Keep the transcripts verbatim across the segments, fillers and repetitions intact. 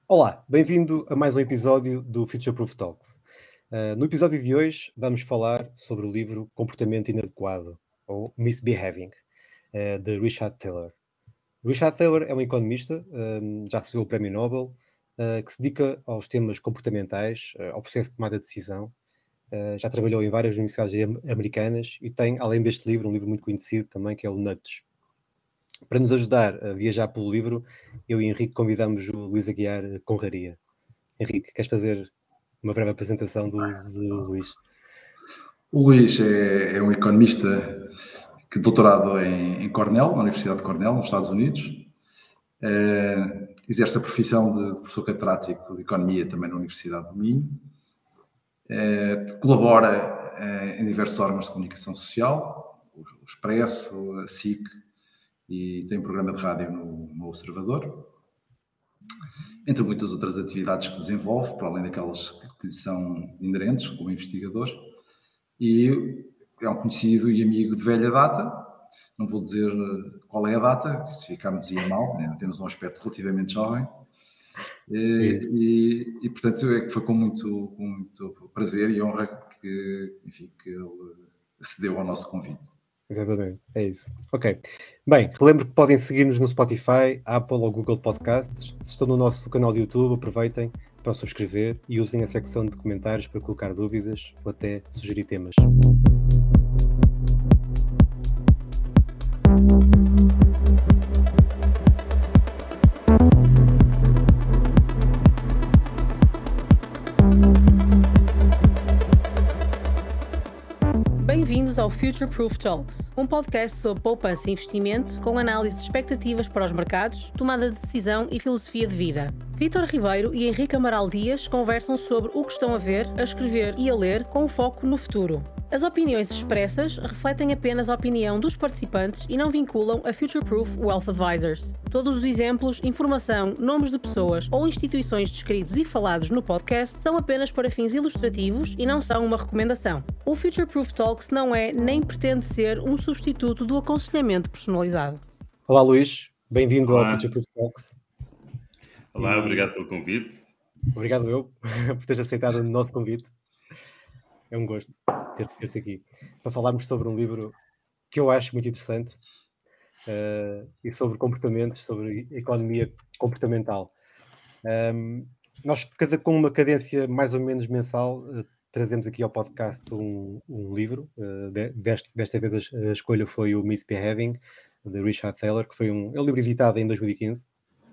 Olá, bem-vindo a mais um episódio do Future Proof Talks. Uh, no episódio de hoje vamos falar sobre o livro Comportamento Inadequado, ou Misbehaving, uh, de Richard Thaler. Richard Thaler é um economista, um, já recebeu o Prémio Nobel, uh, que se dedica aos temas comportamentais, uh, ao processo de tomada de decisão. Uh, já trabalhou em várias universidades americanas e tem, além deste livro, um livro muito conhecido também, que é o Nudge. Para nos ajudar a viajar pelo livro, eu e Henrique convidamos o Luís Aguiar Conraria. Henrique, queres fazer uma breve apresentação do, do Luís? O Luís é, é um economista que doutorado em, em Cornell, na Universidade de Cornell, nos Estados Unidos. É, exerce a profissão de, de professor catedrático de Economia também na Universidade do Minho. É, colabora é, em diversos órgãos de comunicação social, o, o Expresso, a S I C, e tem um programa de rádio no, no Observador, entre muitas outras atividades que desenvolve, para além daquelas que lhe são inerentes, como investigador. E é um conhecido e amigo de velha data. Não vou dizer qual é a data, se ficarmos ia mal, né? Temos um aspecto relativamente jovem. E, e, e, portanto, é que foi com muito, com muito prazer e honra que, enfim, que ele acedeu ao nosso convite. Exatamente, é isso. Ok. Bem, relembro que podem seguir-nos no Spotify, Apple ou Google Podcasts. Se estão no nosso canal de YouTube, aproveitem para subscrever e usem a secção de comentários para colocar dúvidas ou até sugerir temas. Bem-vindos ao Future Proof Talks, um podcast sobre poupança e investimento com análise de expectativas para os mercados, tomada de decisão e filosofia de vida. Vítor Ribeiro e Henrique Amaral Dias conversam sobre o que estão a ver, a escrever e a ler com foco no futuro. As opiniões expressas refletem apenas a opinião dos participantes e não vinculam a Future Proof Wealth Advisors. Todos os exemplos, informação, nomes de pessoas ou instituições descritos e falados no podcast são apenas para fins ilustrativos e não são uma recomendação. O Future Proof Talks não é nem pretende ser um substituto do aconselhamento personalizado. Olá, Luís. Bem-vindo Olá. ao Future Proof Talks. Olá, e... obrigado pelo convite. Obrigado eu por teres aceitado o nosso convite. É um gosto ter-te aqui para falarmos sobre um livro que eu acho muito interessante uh, e sobre comportamentos, sobre economia comportamental. Um, nós, com uma cadência mais ou menos mensal, uh, trazemos aqui ao podcast um, um livro. Uh, deste, desta vez a, a escolha foi o Misbehaving, de Richard Thaler, que foi um, é um livro editado em dois mil e quinze.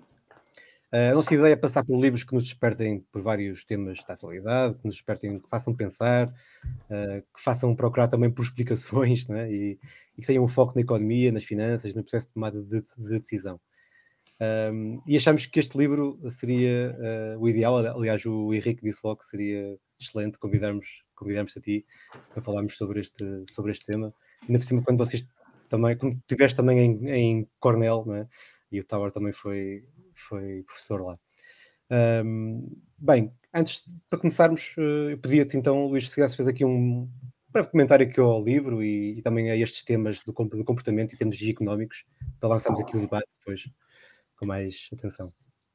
Uh, a nossa ideia é passar por livros que nos despertem por vários temas da atualidade, que nos despertem, que façam pensar, uh, que façam procurar também por explicações, né? e, e que tenham um foco na economia, nas finanças, no processo de tomada de, de decisão. Um, e achamos que este livro seria uh, o ideal. Aliás, o Henrique disse logo que seria excelente convidarmos, convidarmos a ti para falarmos sobre este, sobre este tema. E ainda por cima, quando vocês também, como estiveste também em, em Cornell, né? E o Tower também foi... foi professor lá. Um, bem, antes, para começarmos, eu pedia-te então, Luís, se fez aqui um breve comentário aqui ao livro e, e também a estes temas do, do comportamento e termos económicos, para lançarmos aqui o debate depois com mais atenção.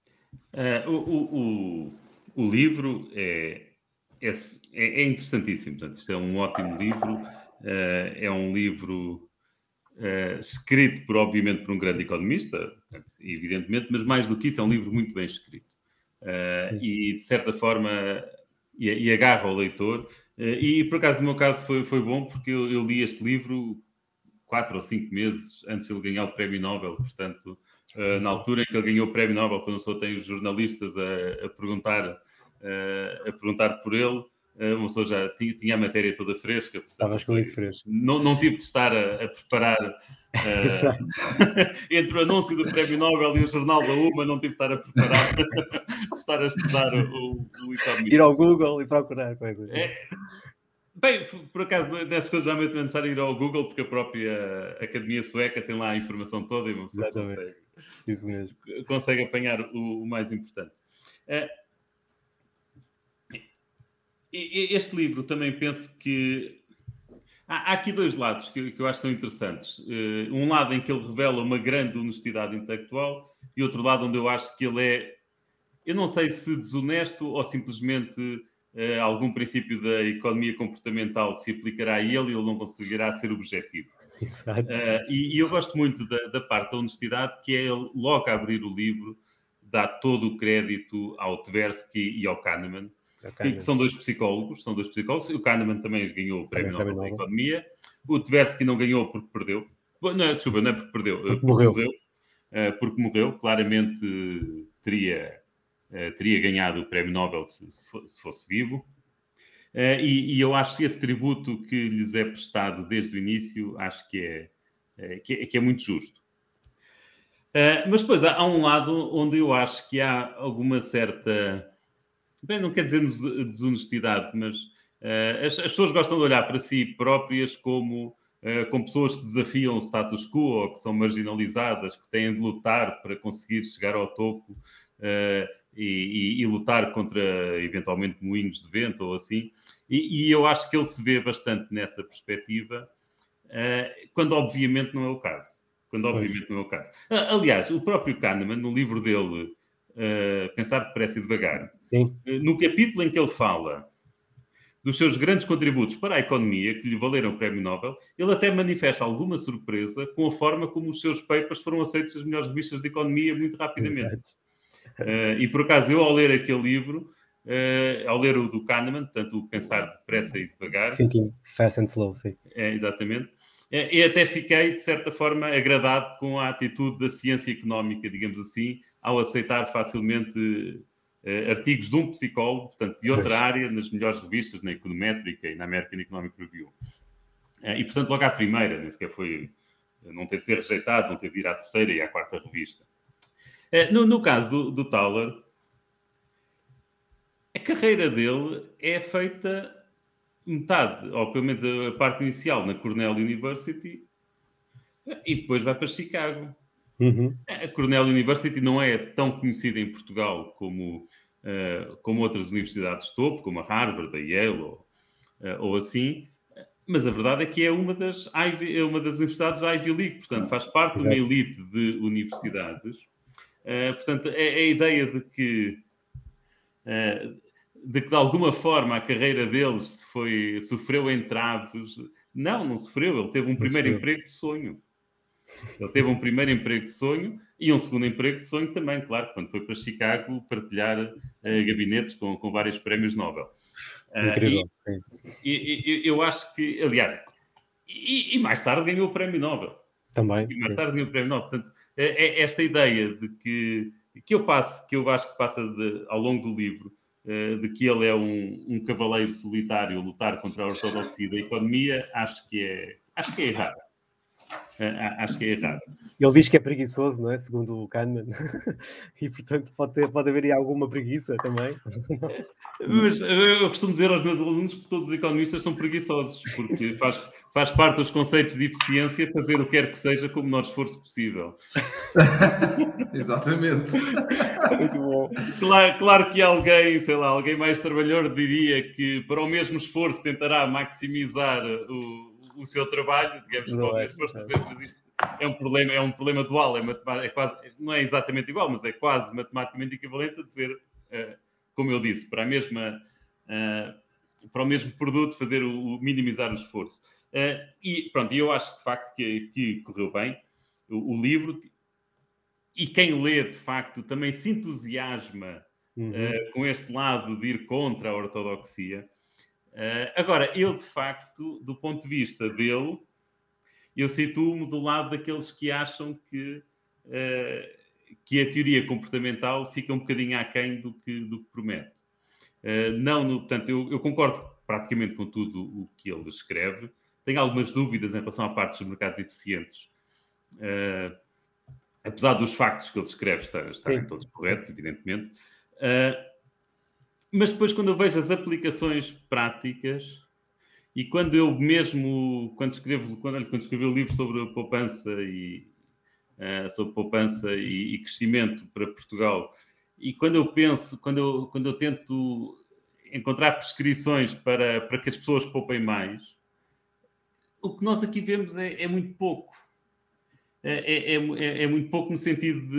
Uh, o, o, o livro é, é, é interessantíssimo. Portanto, isto é um ótimo livro. Uh, é um livro... Uh, escrito, por, obviamente, por um grande economista, evidentemente, mas mais do que isso, é um livro muito bem escrito. Uh, e, de certa forma, e, e agarra o leitor. Uh, e, por acaso, no meu caso, foi, foi bom, porque eu, eu li este livro quatro ou cinco meses antes de ele ganhar o Prémio Nobel. Portanto, uh, na altura em que ele ganhou o Prémio Nobel, quando só tem os jornalistas a, a, perguntar, uh, a perguntar por ele, uma pessoa já tinha, tinha a matéria toda fresca. Estavas com isso fresco. Não, não tive de estar a, a preparar uh, entre o anúncio do Prémio Nobel e o jornal da U M A, não tive de estar a preparar de estar a estudar o, o economista. Ir ao Google e procurar coisas. É, bem, por acaso, dessas coisas já me é necessário ir ao Google, porque a própria Academia Sueca tem lá a informação toda e uma pessoa consegue, isso mesmo. consegue apanhar o, o mais importante. Uh, Este livro também penso que há, há aqui dois lados que, que eu acho que são interessantes. Uh, um lado em que ele revela uma grande honestidade intelectual e outro lado onde eu acho que ele é, eu não sei se desonesto ou simplesmente uh, algum princípio da economia comportamental se aplicará a ele e ele não conseguirá ser objetivo. Exato. Uh, e, e eu gosto muito da, da parte da honestidade, que é ele, logo a abrir o livro, dá todo o crédito ao Tversky e ao Kahneman, que, que são dois psicólogos, são dois psicólogos. O Kahneman também ganhou o Prémio Nobel da Economia. O Tversky não ganhou porque perdeu. Não, desculpa, não é porque perdeu. Porque porque morreu. morreu. Uh, porque morreu. Claramente teria, uh, teria ganhado o Prémio Nobel se, se fosse vivo. Uh, e, e eu acho que esse tributo que lhes é prestado desde o início, acho que é, uh, que é, que é muito justo. Uh, mas depois há, há um lado onde eu acho que há alguma certa... Bem, não quer dizer desonestidade, mas uh, as, as pessoas gostam de olhar para si próprias como, uh, como pessoas que desafiam o status quo ou que são marginalizadas, que têm de lutar para conseguir chegar ao topo uh, e, e, e lutar contra, eventualmente, moinhos de vento ou assim. E, e eu acho que ele se vê bastante nessa perspectiva, uh, quando obviamente não é o caso. Quando obviamente pois. não é o caso. Uh, aliás, o próprio Kahneman, no livro dele, uh, Pensar Depressa e Devagar, Sim. no capítulo em que ele fala dos seus grandes contributos para a economia, que lhe valeram o Prémio Nobel, ele até manifesta alguma surpresa com a forma como os seus papers foram aceitos nas melhores revistas de economia muito rapidamente. Uh, e, por acaso, eu, ao ler aquele livro, uh, ao ler o do Kahneman, portanto, o Pensar Depressa e Devagar... Thinking Fast and Slow, sim. É, exatamente. E até fiquei, de certa forma, agradado com a atitude da ciência económica, digamos assim, ao aceitar facilmente uh, artigos de um psicólogo, portanto, de outra pois. área, nas melhores revistas, na Econométrica e na American Economic Review. Uh, e, portanto, logo à primeira, nem sequer foi... Não teve de ser rejeitado, não teve de ir à terceira e à quarta revista. Uh, no, no caso do, do Thaler, a carreira dele é feita... metade, ou pelo menos a parte inicial, na Cornell University, e depois vai para Chicago. Uhum. A Cornell University não é tão conhecida em Portugal como, uh, como outras universidades de topo, como a Harvard, a Yale, ou, uh, ou assim, mas a verdade é que é uma das, Ivy, é uma das universidades Ivy League, portanto faz parte Exato. de uma elite de universidades. Uh, portanto, é, é a ideia de que... Uh, de que de alguma forma a carreira deles foi, sofreu entraves. Não, não sofreu. Ele teve um não primeiro sofreu. emprego de sonho. Ele teve um primeiro emprego de sonho e um segundo emprego de sonho também, claro, quando foi para Chicago partilhar uh, gabinetes com, com vários prémios Nobel. Incrível, uh, sim. E, e, eu acho que, aliás, e, e mais tarde ganhou o prémio Nobel. Também. E mais sim. tarde ganhou o prémio Nobel. Portanto, é, é esta ideia de que, que eu passo, que eu acho que passa de, ao longo do livro, de que ele é um, um cavaleiro solitário a lutar contra a ortodoxia da economia, acho que é, acho que é errado. Acho que é errado. Ele diz que é preguiçoso, não é? Segundo o Kahneman. E, portanto, pode, ter, pode haver aí alguma preguiça também. Mas eu costumo dizer aos meus alunos que todos os economistas são preguiçosos, porque faz, faz parte dos conceitos de eficiência fazer o que quer que seja com o menor esforço possível. Exatamente. Muito bom. Claro, claro que alguém, sei lá, alguém mais trabalhador diria que para o mesmo esforço tentará maximizar o, o seu trabalho, digamos, Não para o é, mesmo esforço, mas isto é um problema, é um problema dual, é, é quase, não é exatamente igual, mas é quase matematicamente equivalente a dizer, uh, como eu disse, para a mesma, uh, para o mesmo produto fazer o, o minimizar o esforço. Uh, e pronto, eu acho que de facto que, que correu bem o, o livro. E quem lê, de facto, também se entusiasma uhum. uh, com este lado de ir contra a ortodoxia. Uh, agora, eu, de facto, do ponto de vista dele, eu situo-me do lado daqueles que acham que, uh, que a teoria comportamental fica um bocadinho aquém do que, do que promete. Uh, não no, portanto, eu, eu concordo praticamente com tudo o que ele escreve. Tenho algumas dúvidas em relação à parte dos mercados eficientes. Uh, apesar dos factos que ele descreve estarem, estarem todos corretos, evidentemente. Uh, mas depois, quando eu vejo as aplicações práticas e quando eu mesmo, quando escrevo, quando, quando escrevi o livro sobre a poupança e uh, sobre poupança e, e crescimento para Portugal, e quando eu penso, quando eu, quando eu tento encontrar prescrições para, para que as pessoas poupem mais, o que nós aqui vemos é, é muito pouco. É, é, é, é muito pouco no sentido de,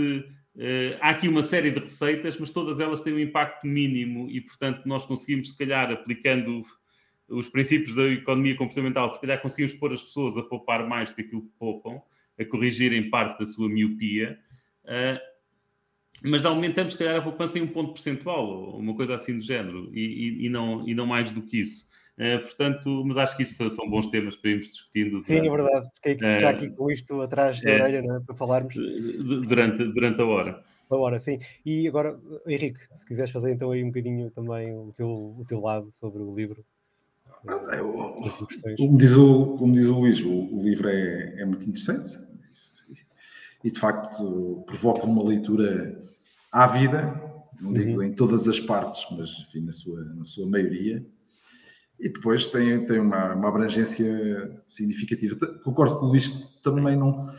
Uh, há aqui uma série de receitas, mas todas elas têm um impacto mínimo e, portanto, nós conseguimos, se calhar, aplicando os princípios da economia comportamental, se calhar conseguimos pôr as pessoas a poupar mais do que aquilo que poupam, a corrigirem parte da sua miopia, uh, mas aumentamos, se calhar, a poupança em um ponto percentual, ou uma coisa assim do género, e, e, e, não, e não mais do que isso. Uh, portanto, mas acho que isso são bons temas para irmos discutindo. Sim, durante, é verdade. Fiquei uh, já aqui com isto atrás da uh, orelha, não é? Para falarmos. Durante, durante a hora. A hora, sim. E agora, Henrique, se quiseres fazer então aí um bocadinho também o teu, o teu lado sobre o livro. Eu, como, diz o, como diz o Luís, o, o livro é, é muito interessante e, de facto, provoca uma leitura ávida, não digo uhum. em todas as partes, mas enfim, na, sua, na sua maioria. E depois tem, tem uma, uma abrangência significativa. Concordo com o Luís que também não...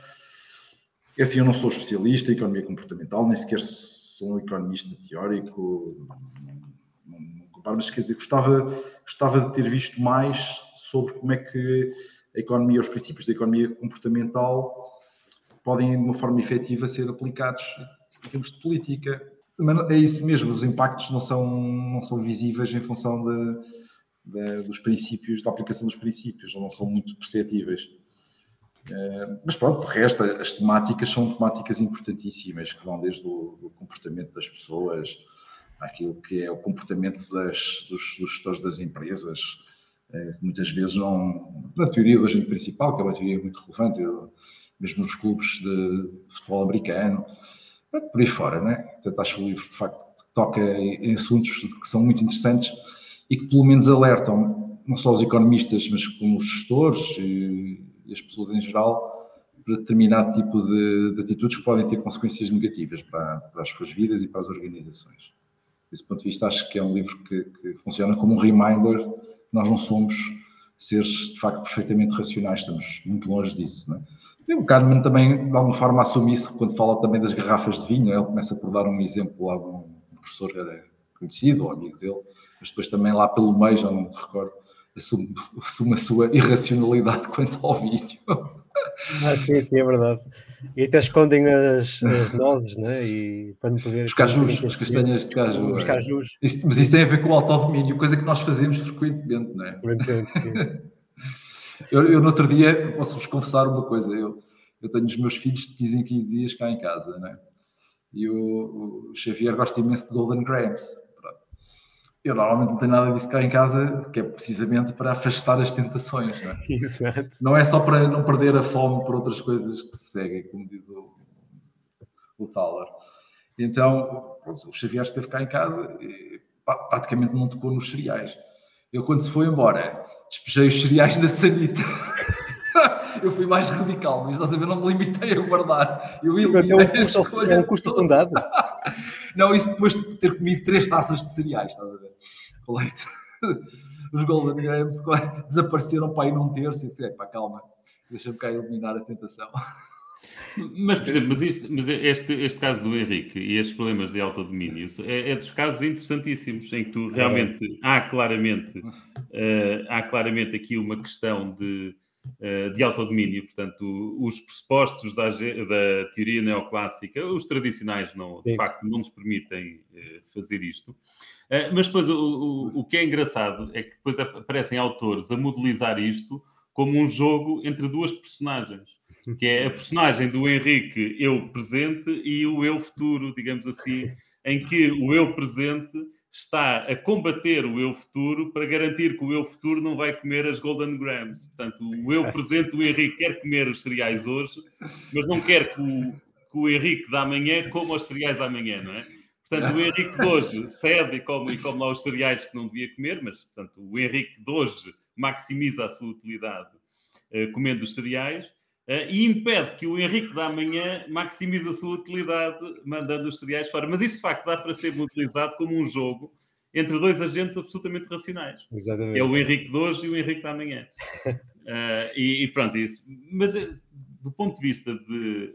É assim, eu não sou especialista em economia comportamental, nem sequer sou um economista teórico, não, não comparo, mas quer dizer, gostava, gostava de ter visto mais sobre como é que a economia, os princípios da economia comportamental podem, de uma forma efetiva, ser aplicados em termos de política. Mas é isso mesmo, os impactos não são, não são visíveis em função de, de, dos princípios, da aplicação dos princípios, não são muito perceptíveis. Uh, mas pronto, de resto, as temáticas são temáticas importantíssimas, que vão desde o do comportamento das pessoas, àquilo que é o comportamento das, dos, dos gestores das empresas, uh, que muitas vezes não... Na teoria do agente principal, que é uma teoria muito relevante, eu, mesmo nos clubes de futebol americano, por aí fora, não é? Portanto, acho que o livro, de facto, toca em assuntos que são muito interessantes e que, pelo menos, alertam não só os economistas, mas como os gestores e, e as pessoas em geral para determinado tipo de, de atitudes que podem ter consequências negativas para, para as suas vidas e para as organizações. Desse ponto de vista, acho que é um livro que, que funciona como um reminder que nós não somos seres, de facto, perfeitamente racionais, estamos muito longe disso, não é? E o Kahneman também, de alguma forma, assume isso quando fala também das garrafas de vinho. Ele começa por dar um exemplo lá de um professor conhecido, ou amigo dele, mas depois também lá pelo meio, já não me recordo, assume, assume a sua irracionalidade quanto ao vinho. Ah, sim, sim, é verdade. E até escondem as, as nozes, né? E para não poder... Os cajus, as castanhas de caju. Os cajus. É. Isso, mas isso tem a ver com o autodomínio, coisa que nós fazemos frequentemente, não é? Frequentemente, sim. Eu, eu, no outro dia, posso-vos confessar uma coisa. Eu, eu tenho os meus filhos de quinze em quinze dias cá em casa, não é? E o, o Xavier gosta imenso de Golden Grams. Pronto. Eu normalmente não tenho nada disso cá em casa, que é precisamente para afastar as tentações, não é? Exato. Não é só para não perder a fome por outras coisas que se seguem, como diz o, o Thaler. Então, pronto, o Xavier esteve cá em casa e praticamente não tocou nos cereais. Eu, quando se foi embora, despejei os cereais na sanita. Eu fui mais radical, mas estás a ver, não me limitei a guardar. Eu Portanto, é um custo, é um custo fundado. Não, isso depois de ter comido três taças de cereais, estás a ver? O leite. Os Golden Grams desapareceram para aí num terço e disse, é pá, calma, deixa-me cá eliminar a tentação. Mas, por exemplo, mas, isto, mas este, este caso do Henrique e estes problemas de autodomínio é, é dos casos interessantíssimos em que tu realmente há claramente, uh, há claramente aqui uma questão de, uh, de autodomínio. Portanto, os pressupostos da, da teoria neoclássica, os tradicionais, não, de Sim. facto, não nos permitem uh, fazer isto. Uh, mas depois o, o, o que é engraçado é que depois aparecem autores a modelizar isto como um jogo entre duas personagens. Que é a personagem do Henrique, eu presente, e o eu futuro, digamos assim, em que o eu presente está a combater o eu futuro para garantir que o eu futuro não vai comer as Golden Grams. Portanto, o eu presente, o Henrique, quer comer os cereais hoje, mas não quer que o, que o Henrique da manhã coma os cereais amanhã, não é? Portanto, o Henrique de hoje cede e come, e come lá os cereais que não devia comer, mas, portanto, o Henrique de hoje maximiza a sua utilidade uh, comendo os cereais. Uh, e impede que o Henrique da manhã maximize a sua utilidade mandando os cereais fora. Mas isto, de facto, dá para ser modelizado como um jogo entre dois agentes absolutamente racionais. Exatamente. É o Henrique de hoje e o Henrique da manhã. Uh, e, e pronto, isso. Mas do ponto de vista de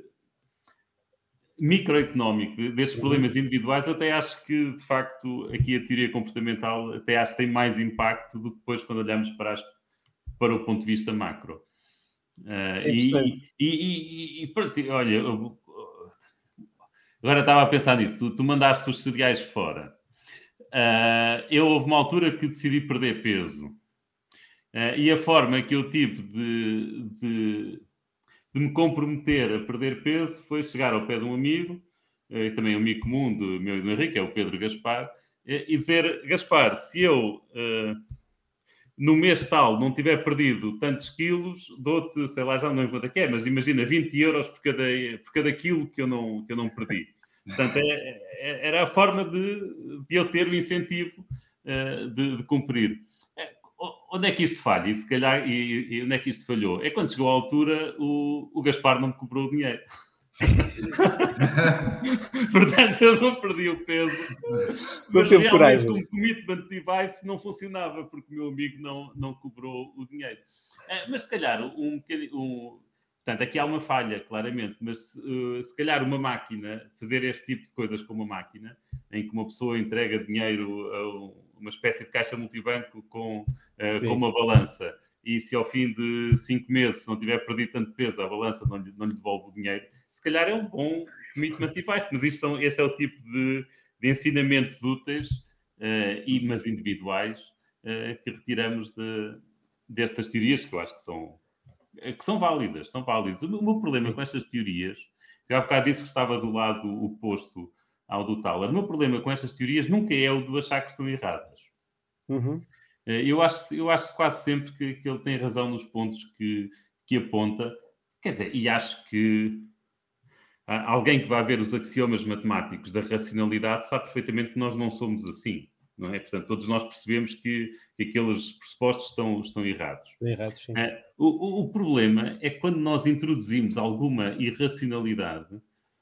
microeconómico, de, destes problemas individuais, até acho que, de facto, aqui a teoria comportamental até acho que tem mais impacto do que depois quando olhamos para, as, para o ponto de vista macro. Uh, e, e, e, e pronto, olha, eu, Agora estava a pensar nisso. Tu, tu mandaste os cereais fora. Uh, eu houve uma altura que decidi perder peso. Uh, e a forma que eu tive de, de, de me comprometer a perder peso foi chegar ao pé de um amigo, uh, também um amigo comum do meu e do Henrique, é o Pedro Gaspar, uh, e dizer: Gaspar, se eu uh, no mês tal não tiver perdido tantos quilos, dou-te, sei lá, já não lembro quanto é que é, mas imagina, vinte euros por cada, por cada quilo que eu não, que eu não perdi. Portanto, é, é, era a forma de, de eu ter o incentivo uh, de, de cumprir. Onde é que isto falha? E se calhar, e, e onde é que isto falhou? É quando chegou à altura, o, o Gaspar não me cobrou o dinheiro. Portanto, eu não perdi o peso. Mas realmente, como commitment device, não funcionava, porque o meu amigo não, não cobrou o dinheiro. Uh, mas se calhar, um bocadinho... Um, portanto, aqui há uma falha, claramente, mas uh, se calhar uma máquina, fazer este tipo de coisas com uma máquina, em que uma pessoa entrega dinheiro a um, uma espécie de caixa multibanco com, uh, com uma balança, e se ao fim de cinco meses se não tiver perdido tanto peso, a balança não lhe, não lhe devolve o dinheiro, se calhar é um bom commitment device, mas isto são, este é o tipo de, de ensinamentos úteis, uh, e, mas individuais, uh, que retiramos de, destas teorias, que eu acho que são, que são válidas, são válidas. O meu problema com estas teorias, eu há bocado disse que estava do lado oposto ao do Thaler. O meu problema com estas teorias nunca é o de achar que estão erradas. Uhum. Eu, acho, eu acho quase sempre que, que ele tem razão nos pontos que, que aponta. Quer dizer, e acho que alguém que vai ver os axiomas matemáticos da racionalidade sabe perfeitamente que nós não somos assim. Não é? Portanto, todos nós percebemos que, que aqueles pressupostos estão, estão errados. Estão errados, sim. Uh, o, o problema é que quando nós introduzimos alguma irracionalidade,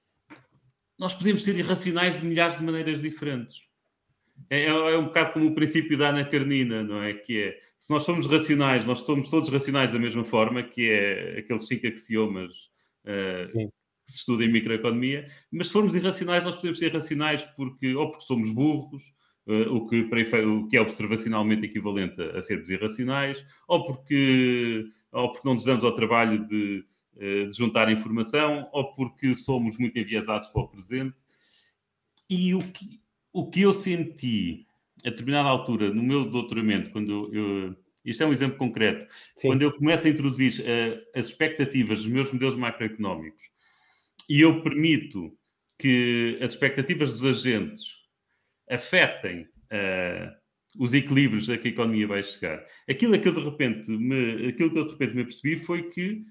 nós podemos ser irracionais de milhares de maneiras diferentes. É, é um bocado como o princípio da Ana Karenina, não é? Que é, se nós somos racionais, nós somos todos racionais da mesma forma, que é aqueles cinco axiomas uh, que se estuda em microeconomia, mas se formos irracionais, nós podemos ser racionais porque, ou porque somos burros, uh, o, que, o que é observacionalmente equivalente a, a sermos irracionais, ou porque, ou porque não nos damos ao trabalho de de juntar informação, ou porque somos muito enviesados para o presente. E o que, o que eu senti a determinada altura no meu doutoramento, quando eu, eu isto é um exemplo concreto, Sim. quando eu começo a introduzir uh, as expectativas dos meus modelos macroeconómicos e eu permito que as expectativas dos agentes afetem uh, os equilíbrios a que a economia vai chegar. Aquilo que eu de repente me, aquilo que eu de repente me apercebi foi que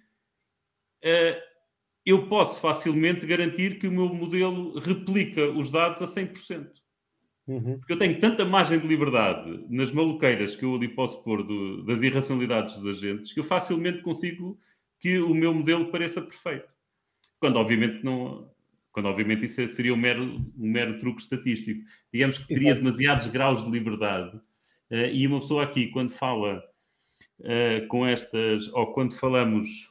Uh, eu posso facilmente garantir que o meu modelo replica os dados a cem por cento. Uhum. Porque eu tenho tanta margem de liberdade nas maluqueiras que eu ali posso pôr do, das irracionalidades dos agentes que eu facilmente consigo que o meu modelo pareça perfeito. Quando, obviamente, não... Quando, obviamente, isso seria um mero, um mero truque estatístico. Digamos que teria Exato. demasiados graus de liberdade. Uh, e uma pessoa aqui, quando fala uh, com estas... Ou quando falamos...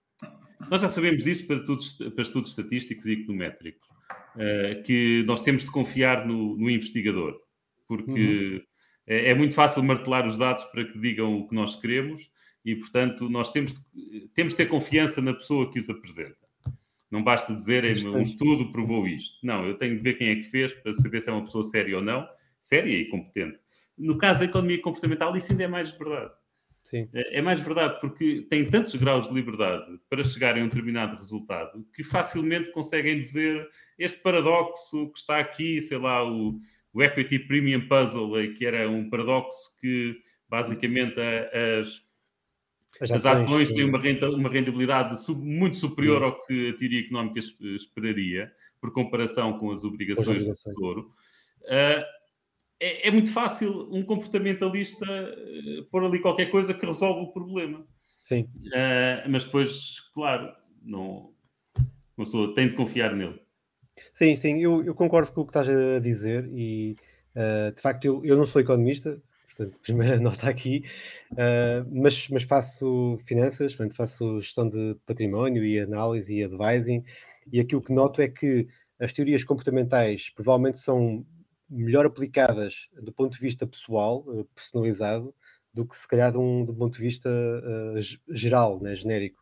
Nós já sabemos isso para, todos, para estudos estatísticos e econométricos, uh, que nós temos de confiar no, no investigador, porque uhum. é, é muito fácil martelar os dados para que digam o que nós queremos e, portanto, nós temos de, temos de ter confiança na pessoa que os apresenta. Não basta dizer, um estudo provou isto. Não, eu tenho de ver quem é que fez para saber se é uma pessoa séria ou não, séria e competente. No caso da economia comportamental, isso ainda é mais verdade. Sim. É mais verdade, porque tem tantos graus de liberdade para chegarem a um determinado resultado que facilmente conseguem dizer este paradoxo que está aqui, sei lá, o, o Equity Premium Puzzle, que era um paradoxo que basicamente as, as, as ações, ações têm uma, renta, uma rentabilidade sub, muito superior Sim. ao que a teoria económica esperaria, por comparação com as obrigações do Tesouro. Uh, É, é muito fácil um comportamentalista uh, pôr ali qualquer coisa que resolve o problema. Sim. Uh, mas depois, claro, não, uma pessoa tem de confiar nele. Sim, sim, eu, eu concordo com o que estás a dizer e, uh, de facto, eu, eu não sou economista, portanto, primeira nota aqui, uh, mas, mas faço finanças, portanto, faço gestão de património e análise e advising, e aquilo que noto é que as teorias comportamentais provavelmente são melhor aplicadas do ponto de vista pessoal, personalizado, do que se calhar de um, do ponto de vista uh, geral, né, genérico.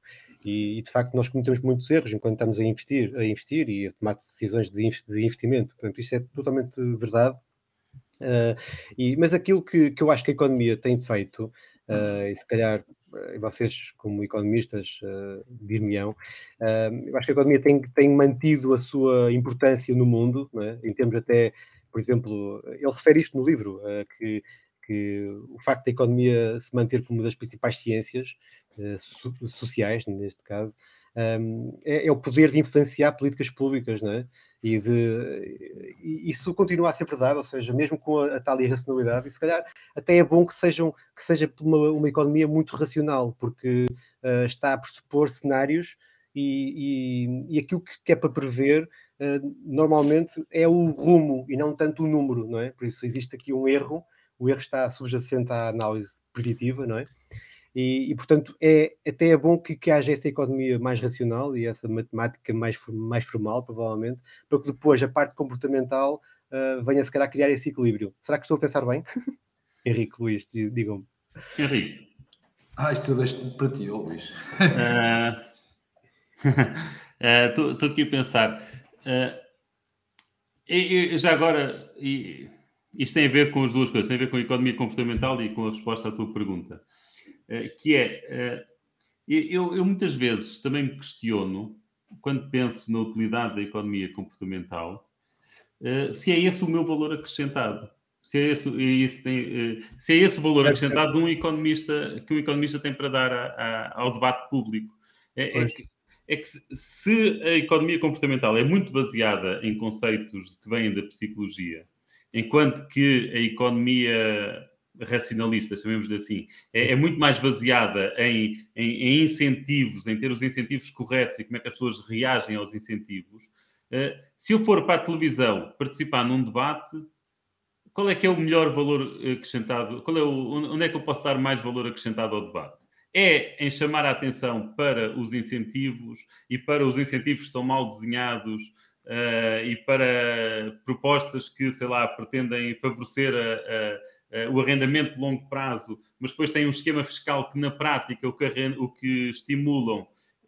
E, e de facto nós cometemos muitos erros enquanto estamos a investir, a investir e a tomar decisões de, de investimento. Portanto, isso é totalmente verdade. Uh, e, mas aquilo que, que eu acho que a economia tem feito, uh, e se calhar uh, vocês como economistas uh, dir-me-ão, uh, eu acho que a economia tem, tem mantido a sua importância no mundo, não é? Em termos até, por exemplo, ele refere isto no livro, uh, que, que o facto da economia se manter como uma das principais ciências uh, so, sociais, neste caso, um, é, é o poder de influenciar políticas públicas, não é? E de, e isso continua a ser verdade, ou seja, mesmo com a, a tal irracionalidade, e se calhar até é bom que, sejam, que seja uma, uma economia muito racional, porque uh, está a pressupor cenários e, e, e aquilo que, que é para prever uh, normalmente é o rumo e não tanto o número, não é? Por isso existe aqui um erro, o erro está subjacente à análise preditiva, não é? E, e, portanto, é, até é bom que, que haja essa economia mais racional e essa matemática mais, mais formal, provavelmente, para que depois a parte comportamental uh, venha, se calhar, a criar esse equilíbrio. Será que estou a pensar bem? Henrique, Luís, digam-me. Henrique. Ah, isto eu deixo para ti, oh, Luís. Estou uh, uh, aqui a pensar. Uh, e, e, já agora, e, isto tem a ver com as duas coisas, tem a ver com a economia comportamental e com a resposta à tua pergunta. Uh, que é, uh, eu, eu muitas vezes também me questiono, quando penso na utilidade da economia comportamental, uh, se é esse o meu valor acrescentado. Se é esse, é esse, tem, uh, se é esse o valor Deve acrescentado de um economista, que um economista tem para dar a, a, ao debate público. É, é, que, é que se, se a economia comportamental é muito baseada em conceitos que vêm da psicologia, enquanto que a economia racionalista, chamemos-lhe assim, é, é muito mais baseada em, em, em incentivos, em ter os incentivos corretos e como é que as pessoas reagem aos incentivos. Uh, se eu for para a televisão participar num debate, qual é que é o melhor valor acrescentado? Qual é o, onde é que eu posso dar mais valor acrescentado ao debate? É em chamar a atenção para os incentivos e para os incentivos que estão mal desenhados uh, e para propostas que, sei lá, pretendem favorecer a, a Uh, o arrendamento de longo prazo, mas depois tem um esquema fiscal que, na prática, o que, arrend... o que estimulam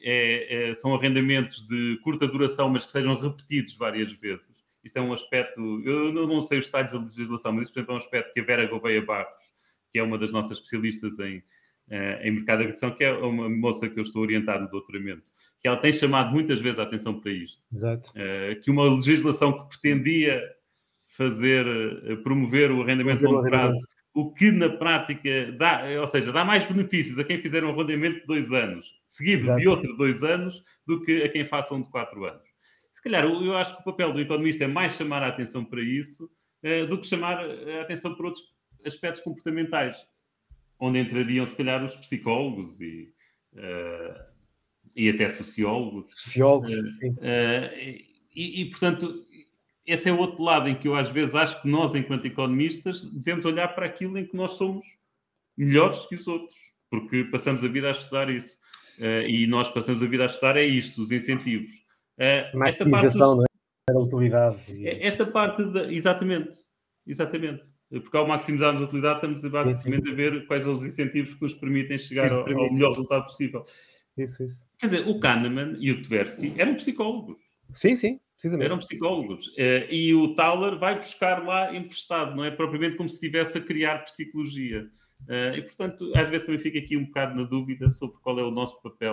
é, é, são arrendamentos de curta duração, mas que sejam repetidos várias vezes. Isto é um aspecto... Eu não sei os detalhes da legislação, mas isto, por exemplo, é um aspecto que a Vera Gouveia Barros, que é uma das nossas especialistas em, uh, em mercado de habitação, que é uma moça que eu estou a orientar no doutoramento, que ela tem chamado muitas vezes a atenção para isto. Exato. Uh, que uma legislação que pretendia fazer, promover o arrendamento de longo prazo, o que na prática dá, ou seja, dá mais benefícios a quem fizer um arrendamento de dois anos, seguido Exato. de outro dois anos, do que a quem faça um de quatro anos. Se calhar, eu acho que o papel do economista é mais chamar a atenção para isso uh, do que chamar a atenção para outros aspectos comportamentais, onde entrariam, se calhar, os psicólogos e, uh, e até sociólogos. Sociólogos, uh, sim. Uh, e, e, portanto... Esse é o outro lado em que eu, às vezes, acho que nós, enquanto economistas, devemos olhar para aquilo em que nós somos melhores que os outros, porque passamos a vida a estudar isso. Uh, e nós passamos a vida a estudar é isto, os incentivos. Uh, Maximização, não é? Da utilidade. E... Esta parte, da... exatamente, exatamente. Porque ao maximizar a utilidade, estamos basicamente sim, sim. a ver quais são os incentivos que nos permitem chegar ao, permite. ao melhor resultado possível. Isso, isso. Quer dizer, o Kahneman e o Tversky eram psicólogos. Sim, sim. Eram psicólogos. Uh, e o Thaler vai buscar lá emprestado, não é propriamente como se estivesse a criar psicologia. Uh, e, portanto, às vezes também fico aqui um bocado na dúvida sobre qual é o nosso papel.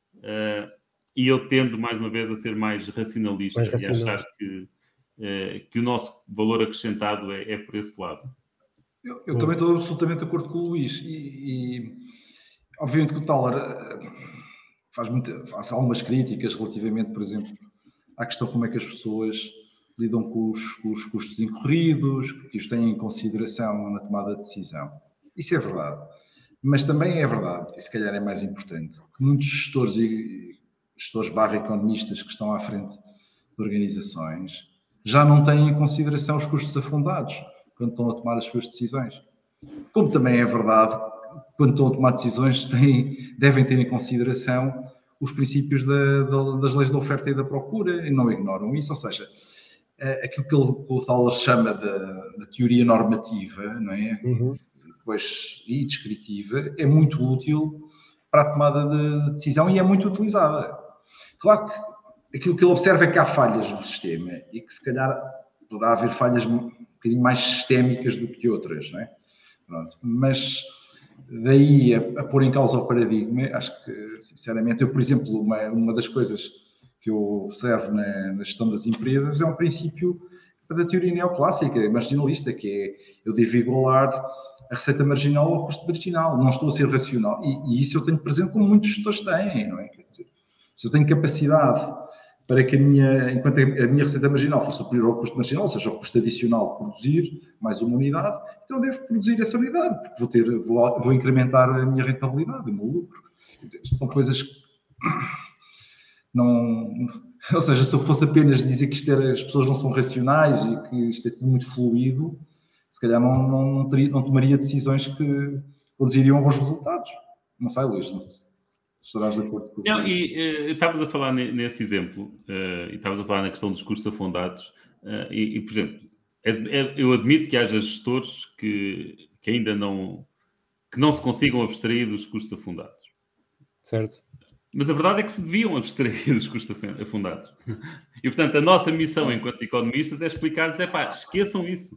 Uh, e eu tendo, mais uma vez, a ser mais racionalista mais e achar que, uh, que o nosso valor acrescentado é, é por esse lado. Eu, eu também estou absolutamente de acordo com o Luís. E, e obviamente que o Thaler faz, muito, faz algumas críticas relativamente, por exemplo, à questão como é que as pessoas lidam com os, com os custos incorridos, que os têm em consideração na tomada de decisão. Isso é verdade. Mas também é verdade, e se calhar é mais importante, que muitos gestores e gestores barra economistas que estão à frente de organizações já não têm em consideração os custos afundados quando estão a tomar as suas decisões. Como também é verdade, quando estão a tomar decisões, têm, devem ter em consideração os princípios da, da, das leis da oferta e da procura, e não ignoram isso, ou seja, aquilo que, ele, que o Thaler chama da, teoria normativa, não é? Uhum. Depois, e descritiva, é muito útil para a tomada de decisão e é muito utilizada. Claro que aquilo que ele observa é que há falhas do sistema e que se calhar poderá haver falhas um bocadinho mais sistémicas do que outras, não é? Pronto. Mas daí a, a pôr em causa o paradigma, acho que, sinceramente, eu, por exemplo, uma, uma das coisas que eu observo na, na gestão das empresas é um princípio da teoria neoclássica, marginalista, que é eu devo igualar a receita marginal ao custo marginal, não estou a ser racional. E, e isso eu tenho presente como muitos gestores têm, não é? Quer dizer, se eu tenho capacidade para que a minha, enquanto a minha receita marginal for superior ao custo marginal, ou seja, ao custo adicional de produzir mais uma unidade, então eu devo produzir essa unidade, porque vou, ter, vou, vou incrementar a minha rentabilidade, o meu lucro. Quer dizer, são coisas que não... Ou seja, se eu fosse apenas dizer que isto era, as pessoas não são racionais e que isto é tudo muito fluido, se calhar não, não, não, teria, não tomaria decisões que conduziriam a bons resultados. Não sei, Luís, não sei se estarás de acordo com isso. E uh, estavas a falar nesse exemplo, uh, e estavas a falar na questão dos custos afundados, uh, e, e, por exemplo, é, é, eu admito que haja gestores que, que ainda não, que não se consigam abstrair dos custos afundados. Certo. Mas a verdade é que se deviam abstrair dos custos afundados. E, portanto, a nossa missão enquanto economistas é explicar-lhes, é pá, esqueçam isso.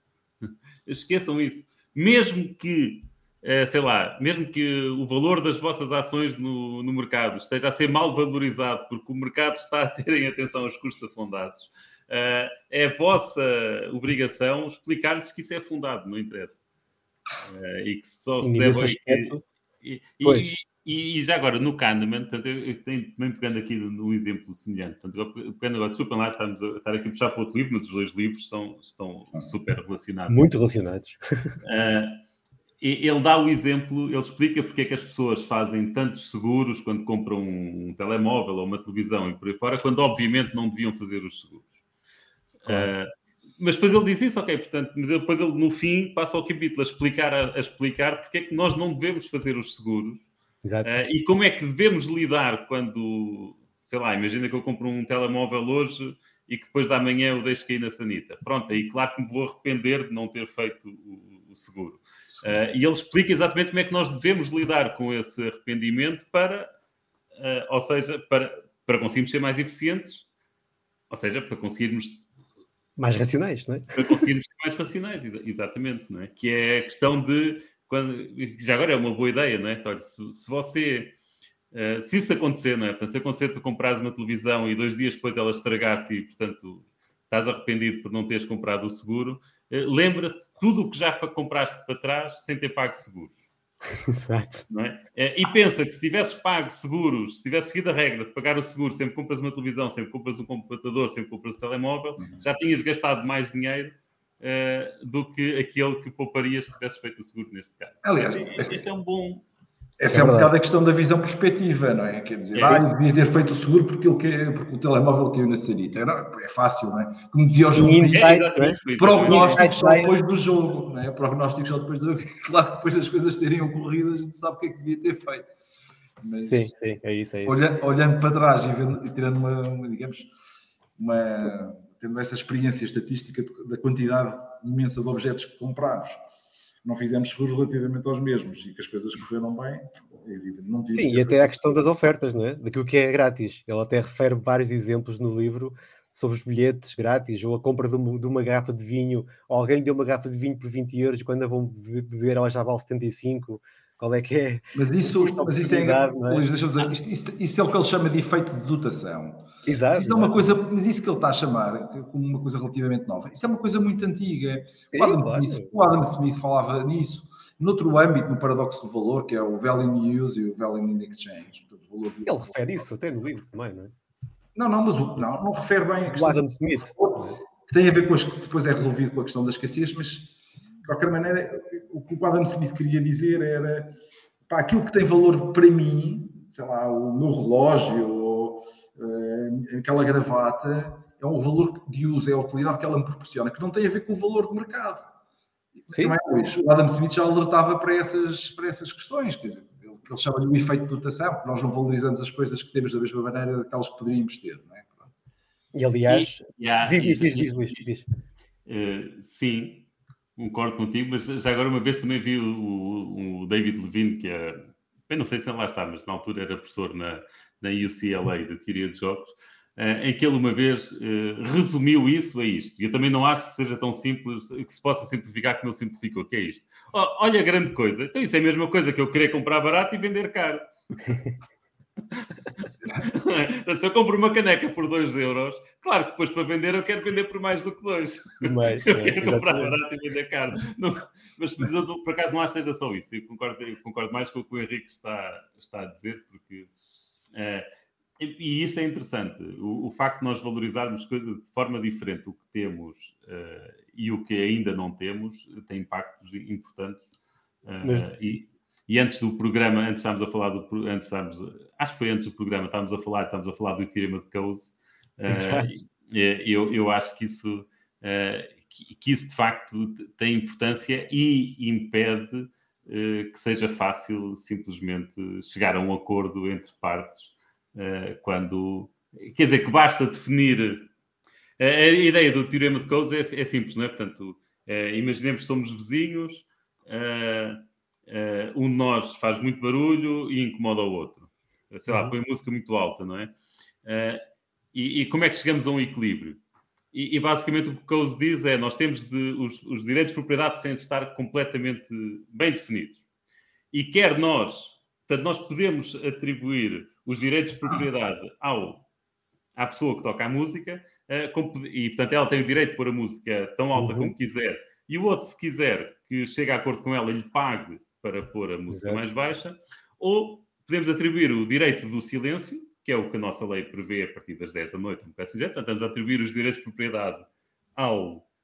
Esqueçam isso. Mesmo que, eh, sei lá, mesmo que o valor das vossas ações no, no mercado esteja a ser mal valorizado porque o mercado está a ter em atenção aos custos afundados, eh, é a vossa obrigação explicar-lhes que isso é fundado, não interessa. Eh, e que só se deve... Aspecto, e, e, e, e já agora, no Kahneman, portanto, eu, eu tenho também pegando aqui num exemplo semelhante. Portanto, eu pegando agora, desculpem lá, estamos a estar aqui a puxar para outro livro, mas os dois livros são, estão super relacionados. Muito relacionados. Uh, ele dá o exemplo, ele explica porque é que as pessoas fazem tantos seguros quando compram um telemóvel ou uma televisão e por aí fora, quando obviamente não deviam fazer os seguros. Claro. Uh, mas depois ele diz isso, ok, portanto, mas depois ele no fim passa ao capítulo a explicar, a, a explicar porque é que nós não devemos fazer os seguros. Exato. Uh, e como é que devemos lidar quando, sei lá, imagina que eu compro um telemóvel hoje e que depois da manhã eu deixo cair na sanita. Pronto, aí claro que me vou arrepender de não ter feito o, o seguro. Uh, e ele explica exatamente como é que nós devemos lidar com esse arrependimento para, uh, ou seja, para, para conseguirmos ser mais eficientes, ou seja, para conseguirmos... Mais racionais, não é? Para conseguirmos ser mais racionais, exatamente, não é? Que é a questão de... Quando, já agora é uma boa ideia, não é? Então, se, se você... Uh, se isso acontecer, não é? Portanto, se acontecer tu comprares uma televisão e dois dias depois ela estragar-se e, portanto, estás arrependido por não teres comprado o seguro, uh, lembra-te tudo o que já compraste para trás sem ter pago seguros. Exato. Não é? Uh, e pensa que se tivesses pago seguros, se tivesses seguido a regra de pagar o seguro sempre que compras uma televisão, sempre que compras um computador, sempre que compras um telemóvel, uhum. já tinhas gastado mais dinheiro Uh, do que aquele que pouparias se tivesse feito o seguro neste caso. Aliás, este, este é um bom... Essa é, é um bocado a questão da visão perspectiva, não é? Quer dizer, é. ah, eu devia ter feito o seguro porque, ele quer, porque o telemóvel caiu na sanita. É fácil, não é? Como dizia o João, insights, é, né? prognósticos só depois do jogo, não é? Prognósticos só depois do jogo. Claro, depois das coisas terem ocorrido, a gente sabe o que é que devia ter feito. Mas, sim, sim, é isso, é isso. Olhando, olhando para trás e, vendo, e tirando uma, uma, digamos, uma... tendo essa experiência estatística da quantidade imensa de objetos que compramos, não fizemos seguros relativamente aos mesmos e que as coisas correram bem, é evidente. Não sim, e até a questão das ofertas, não é? Daquilo que é grátis. Ele até refere vários exemplos no livro sobre os bilhetes grátis ou a compra de uma, de uma garrafa de vinho, ou alguém lhe deu uma garrafa de vinho por vinte euros quando a vão beber ela já vale setenta e cinco. Qual é que é? Mas isso, mas isso é, é? Luís, deixa-me dizer, isto, isto, isso é o que ele chama de efeito de dotação. Exato. Isso é uma coisa, mas isso que ele está a chamar como uma coisa relativamente nova, isso é uma coisa muito antiga. Sim, o, Adam claro. Smith, o Adam Smith falava nisso, noutro âmbito, no paradoxo do valor, que é o value in use e o value in exchange. Portanto, o valor do... Ele refere isso até no livro também, não é? Não, não, mas o, não, não refere bem a questão. O Adam Smith. Que tem a ver com as, depois é resolvido com a questão da escassez, mas de qualquer maneira, o que o Adam Smith queria dizer era, pá, aquilo que tem valor para mim, sei lá, o meu relógio, ou uh, aquela gravata, é o valor de uso, é a utilidade que ela me proporciona, que não tem a ver com o valor do mercado. Sim. Não é, o Adam Smith já alertava para essas, para essas questões, quer dizer, ele, ele chama-lhe o efeito de dotação, porque nós não valorizamos as coisas que temos da mesma maneira daquelas que poderíamos ter, não é? E aliás, e, yeah, diz, diz, e, diz, Luís, diz. Uh, sim, concordo contigo, mas já agora uma vez também vi o, o, o David Levine, que é, bem, não sei se lá está, mas na altura era professor na, na U C L A de Teoria de Jogos, uh, em que ele uma vez uh, resumiu isso a isto. E eu também não acho que seja tão simples, que se possa simplificar como ele simplificou, que é isto. Oh, olha a grande coisa. Então isso é a mesma coisa que eu querer comprar barato e vender caro. Então, se eu compro uma caneca por dois euros, claro que depois para vender eu quero vender por mais do que dois. Mais, eu é, quero comprar exatamente. barato e vender caro. Não, mas por acaso não acho que seja só isso. Eu concordo, eu concordo mais com o que o Henrique está, está a dizer, porque uh, e, e isto é interessante. O, o facto de nós valorizarmos de forma diferente o que temos uh, e o que ainda não temos tem impactos importantes. Uh, Mas... e, E antes do programa, antes estávamos a falar do... Antes estávamos, acho que foi antes do programa, estávamos a falar, estávamos a falar do Teorema de Coase. Uh, eu, eu acho que isso, uh, que, que isso, de facto, tem importância e impede uh, que seja fácil simplesmente chegar a um acordo entre partes uh, quando... Quer dizer, que basta definir... A, a ideia do Teorema de Coase é, é simples, não é? Portanto, uh, imaginemos que somos vizinhos... Uh, Uh, um de nós faz muito barulho e incomoda o outro. Sei lá, Uhum. põe música muito alta, não é? Uh, e, e como é que chegamos a um equilíbrio? E, e basicamente o que o Coase diz é nós temos de... Os, os direitos de propriedade têm de estar completamente bem definidos. E quer nós... Portanto, nós podemos atribuir os direitos de propriedade ao, à pessoa que toca a música uh, com, e, portanto, ela tem o direito de pôr a música tão alta Uhum. como quiser. E o outro, se quiser, que chegue a acordo com ela e lhe pague para pôr a música Exato. mais baixa, ou podemos atribuir o direito do silêncio, que é o que a nossa lei prevê a partir das dez da noite, um bocado assim, portanto, estamos a atribuir os direitos de propriedade ao, uh,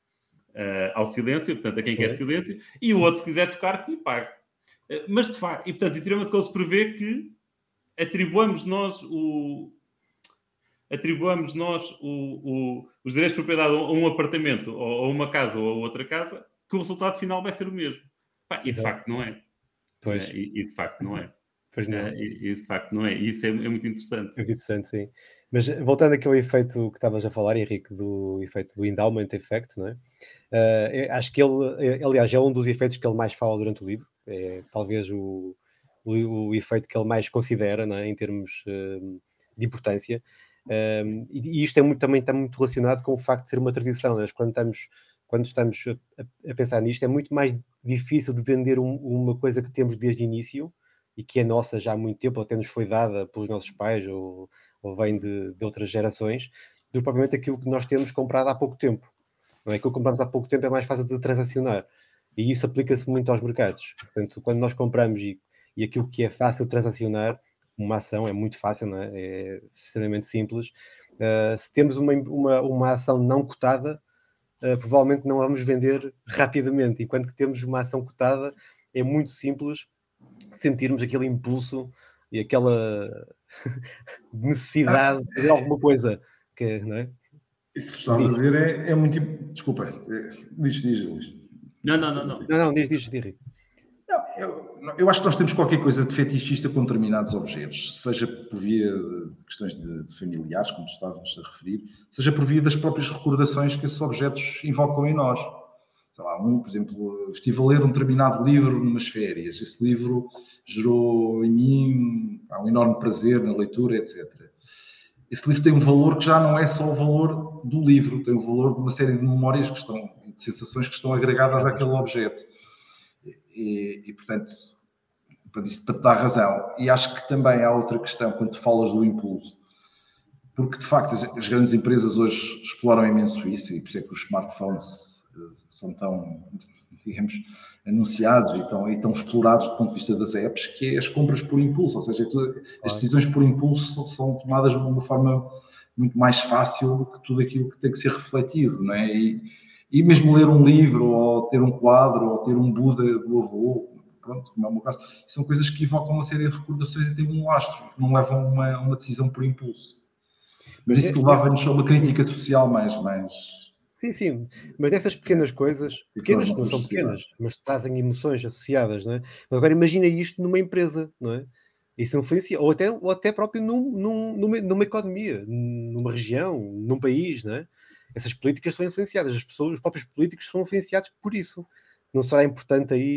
ao silêncio, portanto, a quem Silêncio. quer silêncio, e o outro, se quiser tocar, que lhe pague. Uh, mas, de facto, e portanto, o Teorema de Coase prevê que atribuamos nós o... atribuamos nós o, o, os direitos de propriedade a um apartamento, ou a uma casa, ou a outra casa, que o resultado final vai ser o mesmo. Pá, e de Exato. facto não é. Pois. Uh, e, e de facto não é. Pois não. Uh, e, e de facto não é. E isso é, é muito interessante. É muito interessante, sim. Mas voltando aqui ao efeito que estavas a falar, Henrique, do efeito do endowment effect, não é? Uh, acho que ele, aliás, é um dos efeitos que ele mais fala durante o livro. É talvez o, o, o efeito que ele mais considera, não é? Em termos uh, de importância. Um, e, e isto é muito, também está muito relacionado com o facto de ser uma tradição. Nós, quando estamos, quando estamos a, a pensar nisto, é muito mais difícil de vender um, uma coisa que temos desde o início e que é nossa já há muito tempo, ou até nos foi dada pelos nossos pais, ou, ou vem de, de outras gerações, do que propriamente aquilo que nós temos comprado há pouco tempo. Não é? Aquilo que compramos há pouco tempo é mais fácil de transacionar. E isso aplica-se muito aos mercados. Portanto, quando nós compramos e, e aquilo que é fácil de transacionar, uma ação é muito fácil, não é? É extremamente simples. Uh, se temos uma, uma, uma ação não cotada, uh, provavelmente não vamos vender rapidamente. Enquanto que temos uma ação cotada, é muito simples sentirmos aquele impulso e aquela necessidade de fazer alguma coisa. Que, não é? Isso que estás a dizer é, é muito... Desculpa, é, diz, diz, Luís. Não, não, não. Não, não, não diz, diz, diz. Não, eu, eu acho que nós temos qualquer coisa de fetichista com determinados objetos, seja por via de questões de, de familiares, como tu estavas a referir, seja por via das próprias recordações que esses objetos invocam em nós. Sei lá, um, por exemplo, estive a ler um determinado livro numas férias. Esse livro gerou em mim um enorme prazer na leitura, etcétera. Esse livro tem um valor que já não é só o valor do livro, tem o valor de uma série de memórias que estão, de sensações que estão agregadas àquele objeto. E, e, portanto, para isso, para te dar razão. E acho que também há outra questão quando tu falas do impulso, porque de facto as, as grandes empresas hoje exploram imenso isso, e por isso é que os smartphones são tão, digamos, anunciados e tão, e tão explorados do ponto de vista das apps, que é as compras por impulso, ou seja, as decisões por impulso são, são tomadas de uma forma muito mais fácil do que tudo aquilo que tem que ser refletido, não é? E, E mesmo ler um livro, ou ter um quadro, ou ter um Buda do avô, pronto, como é o meu caso, são coisas que evocam uma série de recordações e têm um lastro, que não levam a uma, uma decisão por impulso. Mas isso levava-nos a uma crítica social mais, mais... Sim, sim, mas dessas pequenas coisas, pequenas não são pequenas, mas trazem emoções associadas, não é? Mas agora imagina isto numa empresa, não é? Isso influencia, ou até, ou até próprio num, num, numa, numa economia, numa região, num país, não é? Essas políticas são influenciadas, as pessoas, os próprios políticos são influenciados por isso. Não será importante aí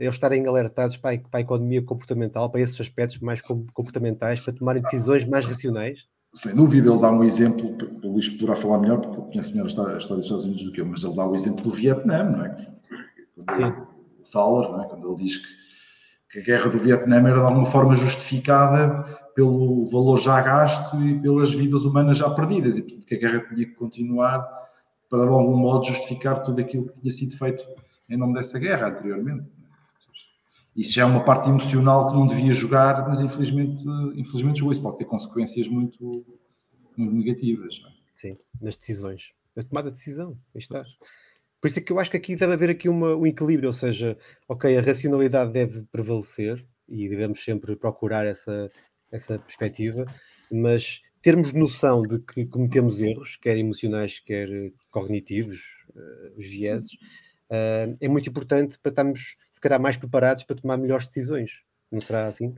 eles estarem alertados para a, para a economia comportamental, para esses aspectos mais comportamentais, para tomarem decisões mais racionais? Sem dúvida, ele dá um exemplo, o Luís poderá falar melhor, porque ele conhece melhor a história, a história dos Estados Unidos do que eu, mas ele dá o exemplo do Vietnã, não é? Quando Sim. Ele fala, não é? Quando ele diz que, que a guerra do Vietnã era de alguma forma justificada pelo valor já gasto e pelas vidas humanas já perdidas, e portanto que a guerra tinha que continuar para de algum modo justificar tudo aquilo que tinha sido feito em nome dessa guerra anteriormente. Isso já é uma parte emocional que não devia jogar, mas infelizmente, infelizmente jogou. Isso pode ter consequências muito, muito negativas. Não é? Sim, nas decisões. Na tomada de decisão, aí está. Por isso é que eu acho que aqui deve haver aqui uma, um equilíbrio, ou seja, ok, a racionalidade deve prevalecer e devemos sempre procurar essa, essa perspectiva, mas termos noção de que cometemos erros, quer emocionais, quer cognitivos, uh, os vieses, Uh, é muito importante para estarmos, se calhar, mais preparados para tomar melhores decisões. Não será assim?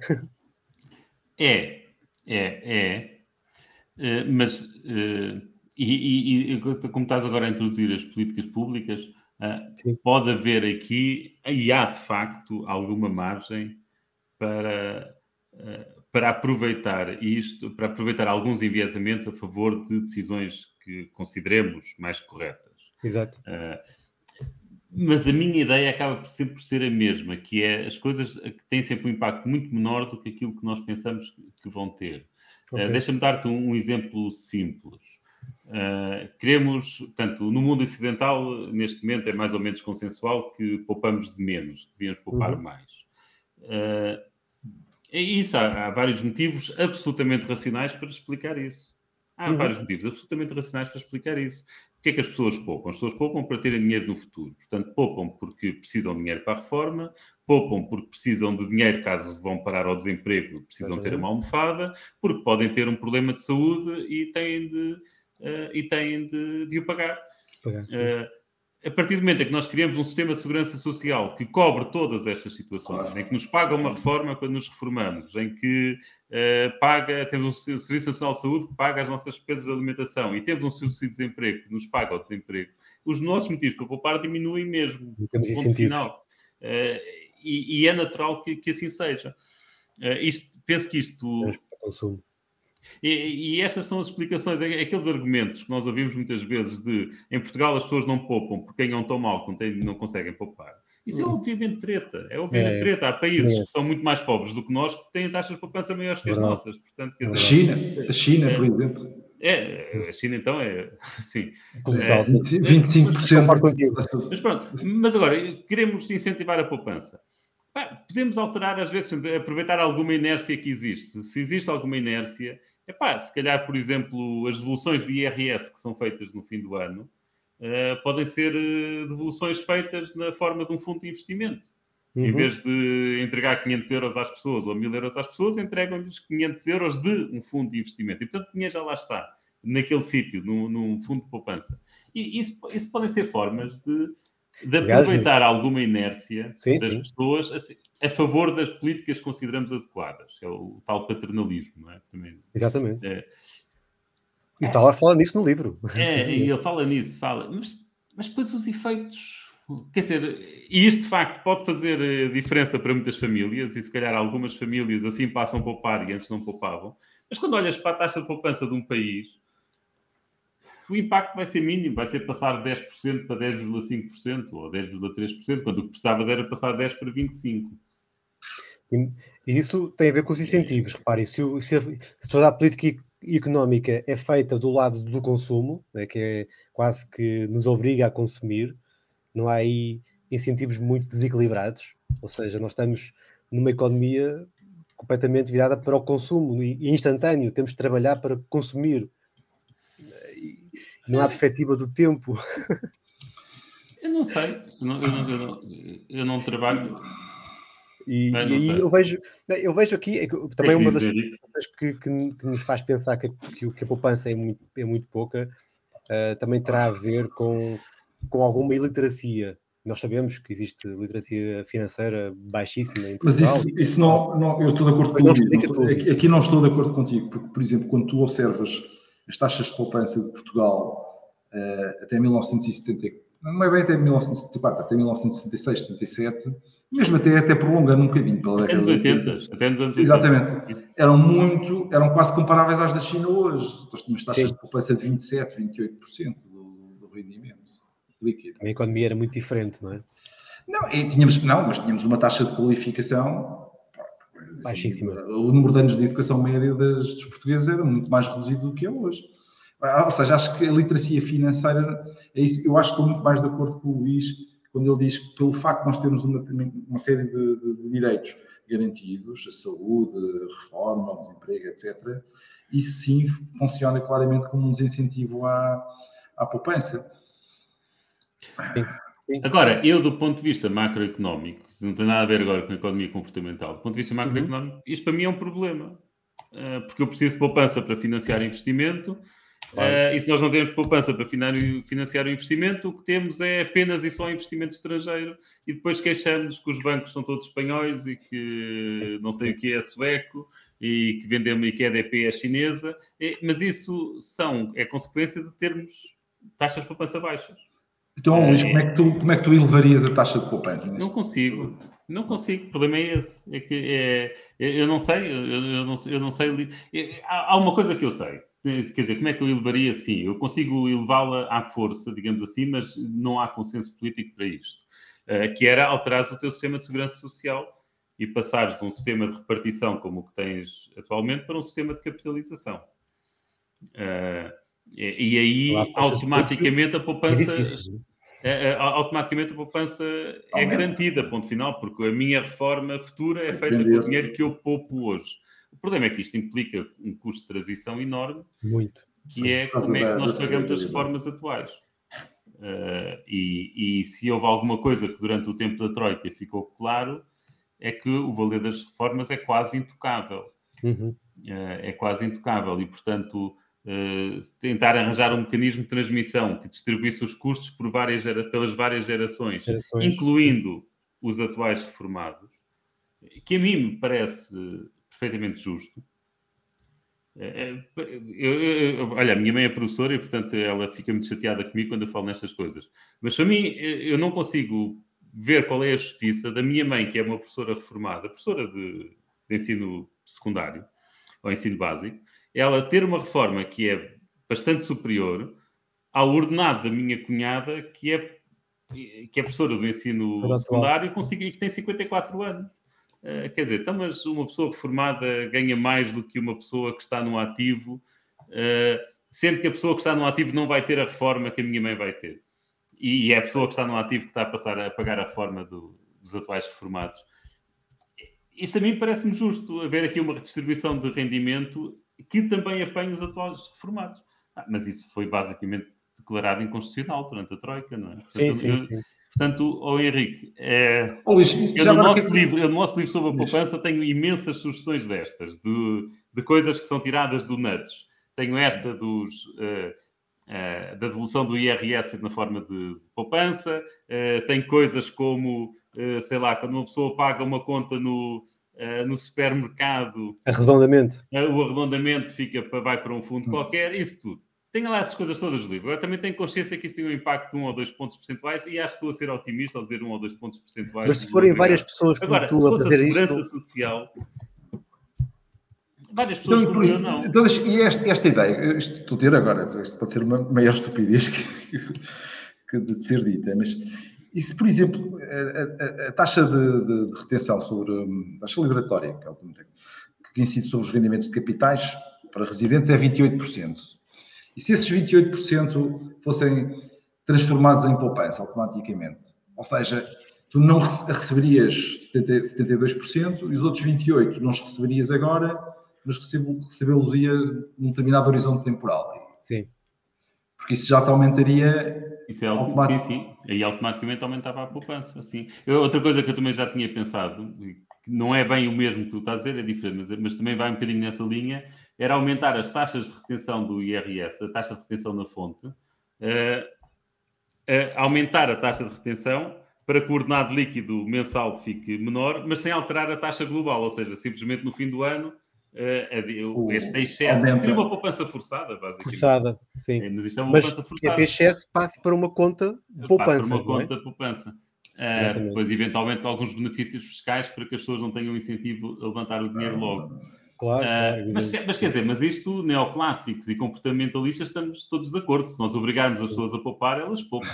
É, é, é. Uh, mas, uh, e, e, e como estás agora a introduzir as políticas públicas, uh, pode haver aqui, e há de facto, alguma margem para, uh, para aproveitar isto, para aproveitar alguns enviesamentos a favor de decisões que consideremos mais corretas. Exato. Uh, Mas a minha ideia acaba por sempre por ser a mesma, que é as coisas que têm sempre um impacto muito menor do que aquilo que nós pensamos que vão ter. Okay. Uh, deixa-me dar-te um, um exemplo simples. Uh, queremos, portanto, no mundo ocidental, neste momento é mais ou menos consensual que poupamos de menos, devíamos poupar uhum. mais. Uh, é isso, há, há vários motivos absolutamente racionais para explicar isso. Há uhum. vários motivos absolutamente racionais para explicar isso. O que é que as pessoas poupam? As pessoas poupam para terem dinheiro no futuro. Portanto, poupam porque precisam de dinheiro para a reforma, poupam porque precisam de dinheiro caso vão parar ao desemprego, precisam ter uma almofada, porque podem ter um problema de saúde e têm de, uh, e têm de, de o pagar. pagar uh, a partir do momento em que nós criamos um sistema de segurança social que cobre todas estas situações, em que nos paga uma reforma quando nos reformamos, em que uh, paga, temos um Serviço Nacional de Saúde que paga as nossas despesas de alimentação e temos um subsídio de desemprego que nos paga o desemprego, os nossos motivos para poupar diminuem mesmo. Temos incentivos. Uh, e, e é natural que, que assim seja. Uh, isto, penso que isto... Para consumo. E, e estas são as explicações, aqueles argumentos que nós ouvimos muitas vezes de em Portugal as pessoas não poupam porque ganham tão mal que não, têm, não conseguem poupar. Isso é obviamente treta. É obviamente é, treta. Há países é. que são muito mais pobres do que nós que têm taxas de poupança maiores que as Verdade. nossas. Portanto, quer dizer, a China, a China é, por exemplo. É, a China então é, sim. Colossal, é, vinte e cinco por cento. Mas pronto, mas agora, queremos incentivar a poupança. Bah, podemos alterar, às vezes, aproveitar alguma inércia que existe. Se existe alguma inércia, epá, se calhar, por exemplo, as devoluções de I R S que são feitas no fim do ano uh, podem ser uh, devoluções feitas na forma de um fundo de investimento. Uhum. Em vez de entregar quinhentos euros às pessoas ou mil euros às pessoas, entregam-lhes quinhentos euros de um fundo de investimento. E, portanto, o dinheiro já lá está, naquele sítio, num, num fundo de poupança. E isso, isso podem ser formas de... de aproveitar Aliás, alguma inércia sim, das sim. pessoas a, a favor das políticas que consideramos adequadas. É o tal paternalismo, não é? Também, Exatamente. É, e o Talar fala nisso no livro. É, e ele fala nisso, fala. Mas, mas depois os efeitos... Quer dizer, e isto de facto pode fazer diferença para muitas famílias, e se calhar algumas famílias assim passam a poupar e antes não poupavam. Mas quando olhas para a taxa de poupança de um país... o impacto vai ser mínimo, vai ser passar de dez por cento para dez vírgula cinco por cento ou dez vírgula três por cento, quando o que precisavas era passar dez por cento para vinte e cinco por cento. E isso tem a ver com os incentivos. Reparem, se, o, se, se toda a política económica é feita do lado do consumo, né, que é quase que nos obriga a consumir, não há aí incentivos muito desequilibrados, ou seja, nós estamos numa economia completamente virada para o consumo e instantâneo, temos de trabalhar para consumir. Não há perspectiva do tempo. Eu não sei. Eu não, eu não, eu não, eu não trabalho. E, e aí eu vejo, eu vejo aqui é que, também é uma das coisas que, que, que nos faz pensar que, que, que a poupança é muito, é muito pouca, uh, também terá a ver com, com alguma iliteracia. Nós sabemos que existe literacia financeira baixíssima em Portugal. Mas isso, isso não, não, eu estou de acordo contigo. Aqui, aqui não estou de acordo contigo, porque, por exemplo, quando tu observas as taxas de poupança de Portugal uh, até mil novecentos e setenta não é bem até mil novecentos e setenta e quatro, até mil novecentos e setenta e seis, setenta e sete, mesmo até, até prolongando um bocadinho pela Até nos oitenta, até nos anos oitenta. Exatamente. Eram muito, eram quase comparáveis às da China hoje. Nós tínhamos taxas Sim. de poupança de vinte e sete, vinte e oito por cento do, do rendimento líquido. A economia era muito diferente, não é? Não, e tínhamos, não, mas tínhamos uma taxa de qualificação assim, Baixíssima. o número de anos de educação média das, dos portugueses era muito mais reduzido do que é hoje. Ou seja, acho que a literacia financeira é isso. Eu acho que estou muito mais de acordo com o Luís quando ele diz que pelo facto de nós termos uma, uma série de, de, de direitos garantidos, a saúde, a reforma, o desemprego, etcétera, isso sim funciona claramente como um desincentivo à, à poupança. Sim. Sim. Agora, eu do ponto de vista macroeconómico, isso não tem nada a ver agora com a economia comportamental, do ponto de vista macroeconómico, uhum. isto para mim é um problema, porque eu preciso de poupança para financiar investimento, claro. uh, e se nós não temos poupança para financiar o investimento, o que temos é apenas e só investimento estrangeiro, e depois queixamos que os bancos são todos espanhóis e que não sei o que é sueco, e que vendemos e que a E D P é chinesa, e, mas isso são, é consequência de termos taxas de poupança baixas. Então, Luís, como é que tu, como é que tu elevarias a taxa de poupança? Não consigo, não consigo. O problema é esse. É que é, eu não sei, eu, eu, não, eu não sei. Há, há uma coisa que eu sei. Quer dizer, como é que eu elevaria? Sim, eu consigo elevá-la à força, digamos assim, mas não há consenso político para isto. Uh, que era alterares o teu sistema de segurança social e passares de um sistema de repartição como o que tens atualmente para um sistema de capitalização. Uh, E, e aí, automaticamente, a poupança... É, é, automaticamente a poupança é garantida, ponto final, porque a minha reforma futura é feita com o dinheiro que eu poupo hoje. O problema é que isto implica um custo de transição enorme, muito, que é como é que nós pagamos as reformas atuais. Uh, e, e se houve alguma coisa que durante o tempo da Troika ficou claro, é que o valer das reformas é quase intocável. Uhum. Uh, é quase intocável e, portanto... Uh, tentar arranjar um mecanismo de transmissão que distribuísse os custos por várias, pelas várias gerações, gerações, incluindo os atuais reformados, que a mim me parece perfeitamente justo. Uh, eu, eu, olha, a minha mãe é professora e, portanto, ela fica muito chateada comigo quando eu falo nestas coisas. Mas, para mim, eu não consigo ver qual é a justiça da minha mãe, que é uma professora reformada, professora de, de ensino secundário, ou ensino básico, ela ter uma reforma que é bastante superior ao ordenado da minha cunhada, que é, que é professora do ensino Será secundário e que tem cinquenta e quatro anos. Uh, quer dizer, então, mas uma pessoa reformada ganha mais do que uma pessoa que está no ativo, uh, sendo que a pessoa que está no ativo não vai ter a reforma que a minha mãe vai ter. E, e é a pessoa que está no ativo que está a passar a pagar a reforma do, dos atuais reformados. Isto a mim parece-me justo, haver aqui uma redistribuição de rendimento que também apanha os atuais reformados. Ah, mas isso foi basicamente declarado inconstitucional durante a Troika, não é? Portanto, sim, sim, eu, sim. Portanto, oh Henrique, é, oh, Luís, eu, no nosso que... livro, eu no nosso livro sobre a poupança tenho imensas sugestões destas, de, de coisas que são tiradas do N U T S. Tenho esta dos, uh, uh, da devolução do I R S na forma de, de poupança. Uh, tem coisas como, uh, sei lá, quando uma pessoa paga uma conta no... Uh, no supermercado, arredondamento. Uh, o arredondamento fica para, vai para um fundo hum. qualquer, isso tudo. Tenha lá essas coisas todas do livro. Eu também tenho consciência que isso tem um impacto de um ou dois pontos percentuais e acho que estou a ser otimista ao dizer um ou dois pontos percentuais. Mas se forem várias pessoas como Agora, tu se a fosse fazer a segurança isto... social, várias pessoas então, como eu não. Então, e esta, esta ideia, isto estou a ter agora, isto pode ser uma maior estupidez que, que de ser dita, mas... E se, por exemplo, a, a, a taxa de, de, de retenção sobre a taxa liberatória, que, é o que incide sobre os rendimentos de capitais para residentes, é vinte e oito por cento. E se esses vinte e oito por cento fossem transformados em poupança automaticamente, ou seja, tu não receberias setenta e dois por cento e os outros vinte e oito por cento não os receberias agora, mas recebê-los-ia num determinado horizonte temporal. Sim. Porque isso já te aumentaria... Isso é automático. Sim, sim. Aí automaticamente aumentava a poupança. Assim. Eu, outra coisa que eu também já tinha pensado, que não é bem o mesmo que tu estás a dizer, é diferente, mas, mas também vai um bocadinho nessa linha, era aumentar as taxas de retenção do I R S, a taxa de retenção na fonte, uh, uh, aumentar a taxa de retenção para que o ordenado líquido mensal fique menor, mas sem alterar a taxa global, ou seja, simplesmente no fim do ano uh, este excesso. Aumenta. Seria uma poupança forçada, basicamente. Forçada, sim. É, mas isto é uma Mas poupança forçada. esse excesso passa para uma conta de poupança. Passa para uma não é? conta de poupança. Uh, depois, eventualmente, com alguns benefícios fiscais para que as pessoas não tenham incentivo a levantar o dinheiro logo. Claro, uh, claro. Mas, mas quer dizer, mas isto, neoclássicos e comportamentalistas, estamos todos de acordo. Se nós obrigarmos as pessoas a poupar, elas poupam.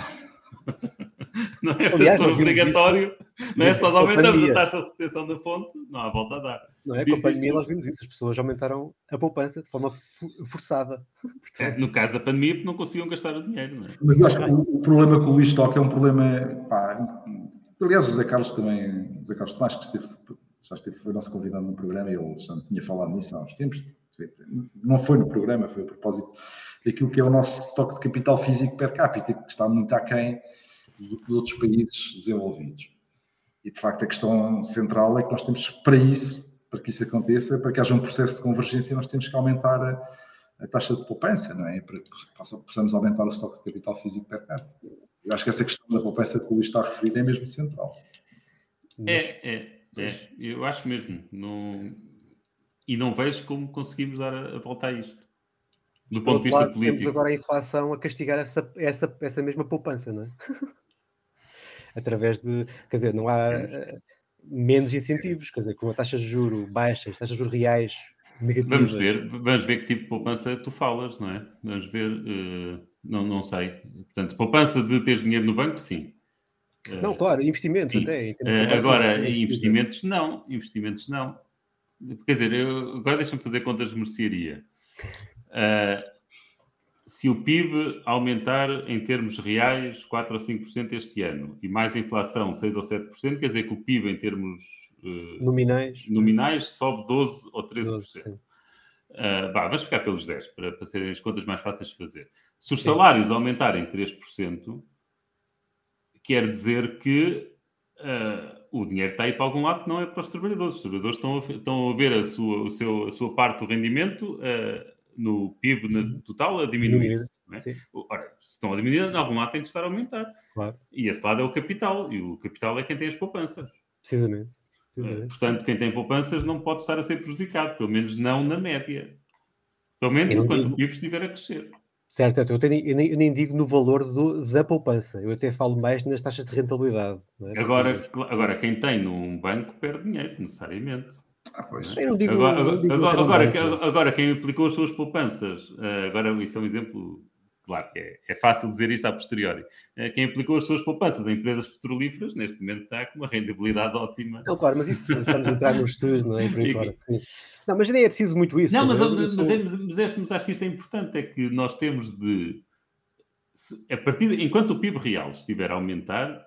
Não é? Aliás, se for obrigatório, isso, não é? Se nós aumentamos pandemia. a taxa de retenção da fonte, não há volta a dar. Não é? Com a pandemia nós vimos isso. As pessoas aumentaram a poupança de forma forçada. Portanto, no caso da pandemia, porque não conseguiam gastar o dinheiro, não é? Mas eu acho que o, o problema com o Luís toca é um problema... Pá, aliás, o José Carlos também... O José Carlos Tomás, que esteve, já esteve, foi nosso convidado no programa, ele já tinha falado nisso há uns tempos. Não foi no programa, foi a propósito daquilo que é o nosso toque de capital físico per capita, que está muito aquém de outros países desenvolvidos. E, de facto, a questão central é que nós temos, para isso, para que isso aconteça, para que haja um processo de convergência, nós temos que aumentar a, a taxa de poupança, não é? Para que possamos aumentar o estoque de capital físico per capita. Eu acho que essa questão da poupança que o Luís está a referir é mesmo central. É, é, é. Eu acho mesmo. Não... E não vejo como conseguimos dar a, a volta a isto. Do ponto de vista lado, político. Temos agora a inflação a castigar essa, essa, essa mesma poupança, não é? Através de, quer dizer, não há uh, menos incentivos, quer dizer, com a taxa de juros baixas, taxas de juros reais negativas. Vamos ver, vamos ver que tipo de poupança tu falas, não é? Vamos ver, uh, não, não sei. Portanto, poupança de ter dinheiro no banco, sim. Uh, não, claro, investimentos sim. até. Uh, agora, investimentos não, investimentos não. Quer dizer, eu, agora deixa-me fazer contas de mercearia. Uh, se o P I B aumentar em termos reais quatro ou cinco por cento este ano e mais a inflação seis ou sete por cento, quer dizer que o P I B em termos uh, nominais, nominais sobe doze ou treze por cento. doze, uh, bah, vamos ficar pelos dez por cento para, para serem as contas mais fáceis de fazer. Se os salários Sim. aumentarem três por cento, quer dizer que uh, o dinheiro está aí para algum lado que não é para os trabalhadores. Os trabalhadores estão a, estão a ver a sua, o seu, a sua parte do rendimento uh, no P I B na, total a diminuir. Não é? Ora, se estão a diminuir, em algum lado tem de estar a aumentar. Claro. E esse lado é o capital. E o capital é quem tem as poupanças. Precisamente. Precisamente. Uh, portanto, quem tem poupanças não pode estar a ser prejudicado. Pelo menos não na média. Pelo menos enquanto digo... o P I B estiver a crescer. Certo, eu, tenho, eu, nem, eu nem digo no valor do, da poupança. Eu até falo mais nas taxas de rentabilidade. Não é? agora, agora, quem tem num banco perde dinheiro, necessariamente. Ah, pois. Eu não digo, agora, não digo agora, agora, agora, quem aplicou as suas poupanças, agora isso é um exemplo, claro que é, é fácil dizer isto a posteriori. Quem aplicou as suas poupanças em empresas petrolíferas, neste momento está com uma rentabilidade ótima. Não, claro, mas isso estamos a entrar nos S E S, não é? E por aí fora. Sim. Não, mas nem é preciso muito isso. Não, mas, dizer, mas, sou... mas, mas, mas, mas acho que isto é importante, é que nós temos de, a partir de, enquanto o P I B real estiver a aumentar,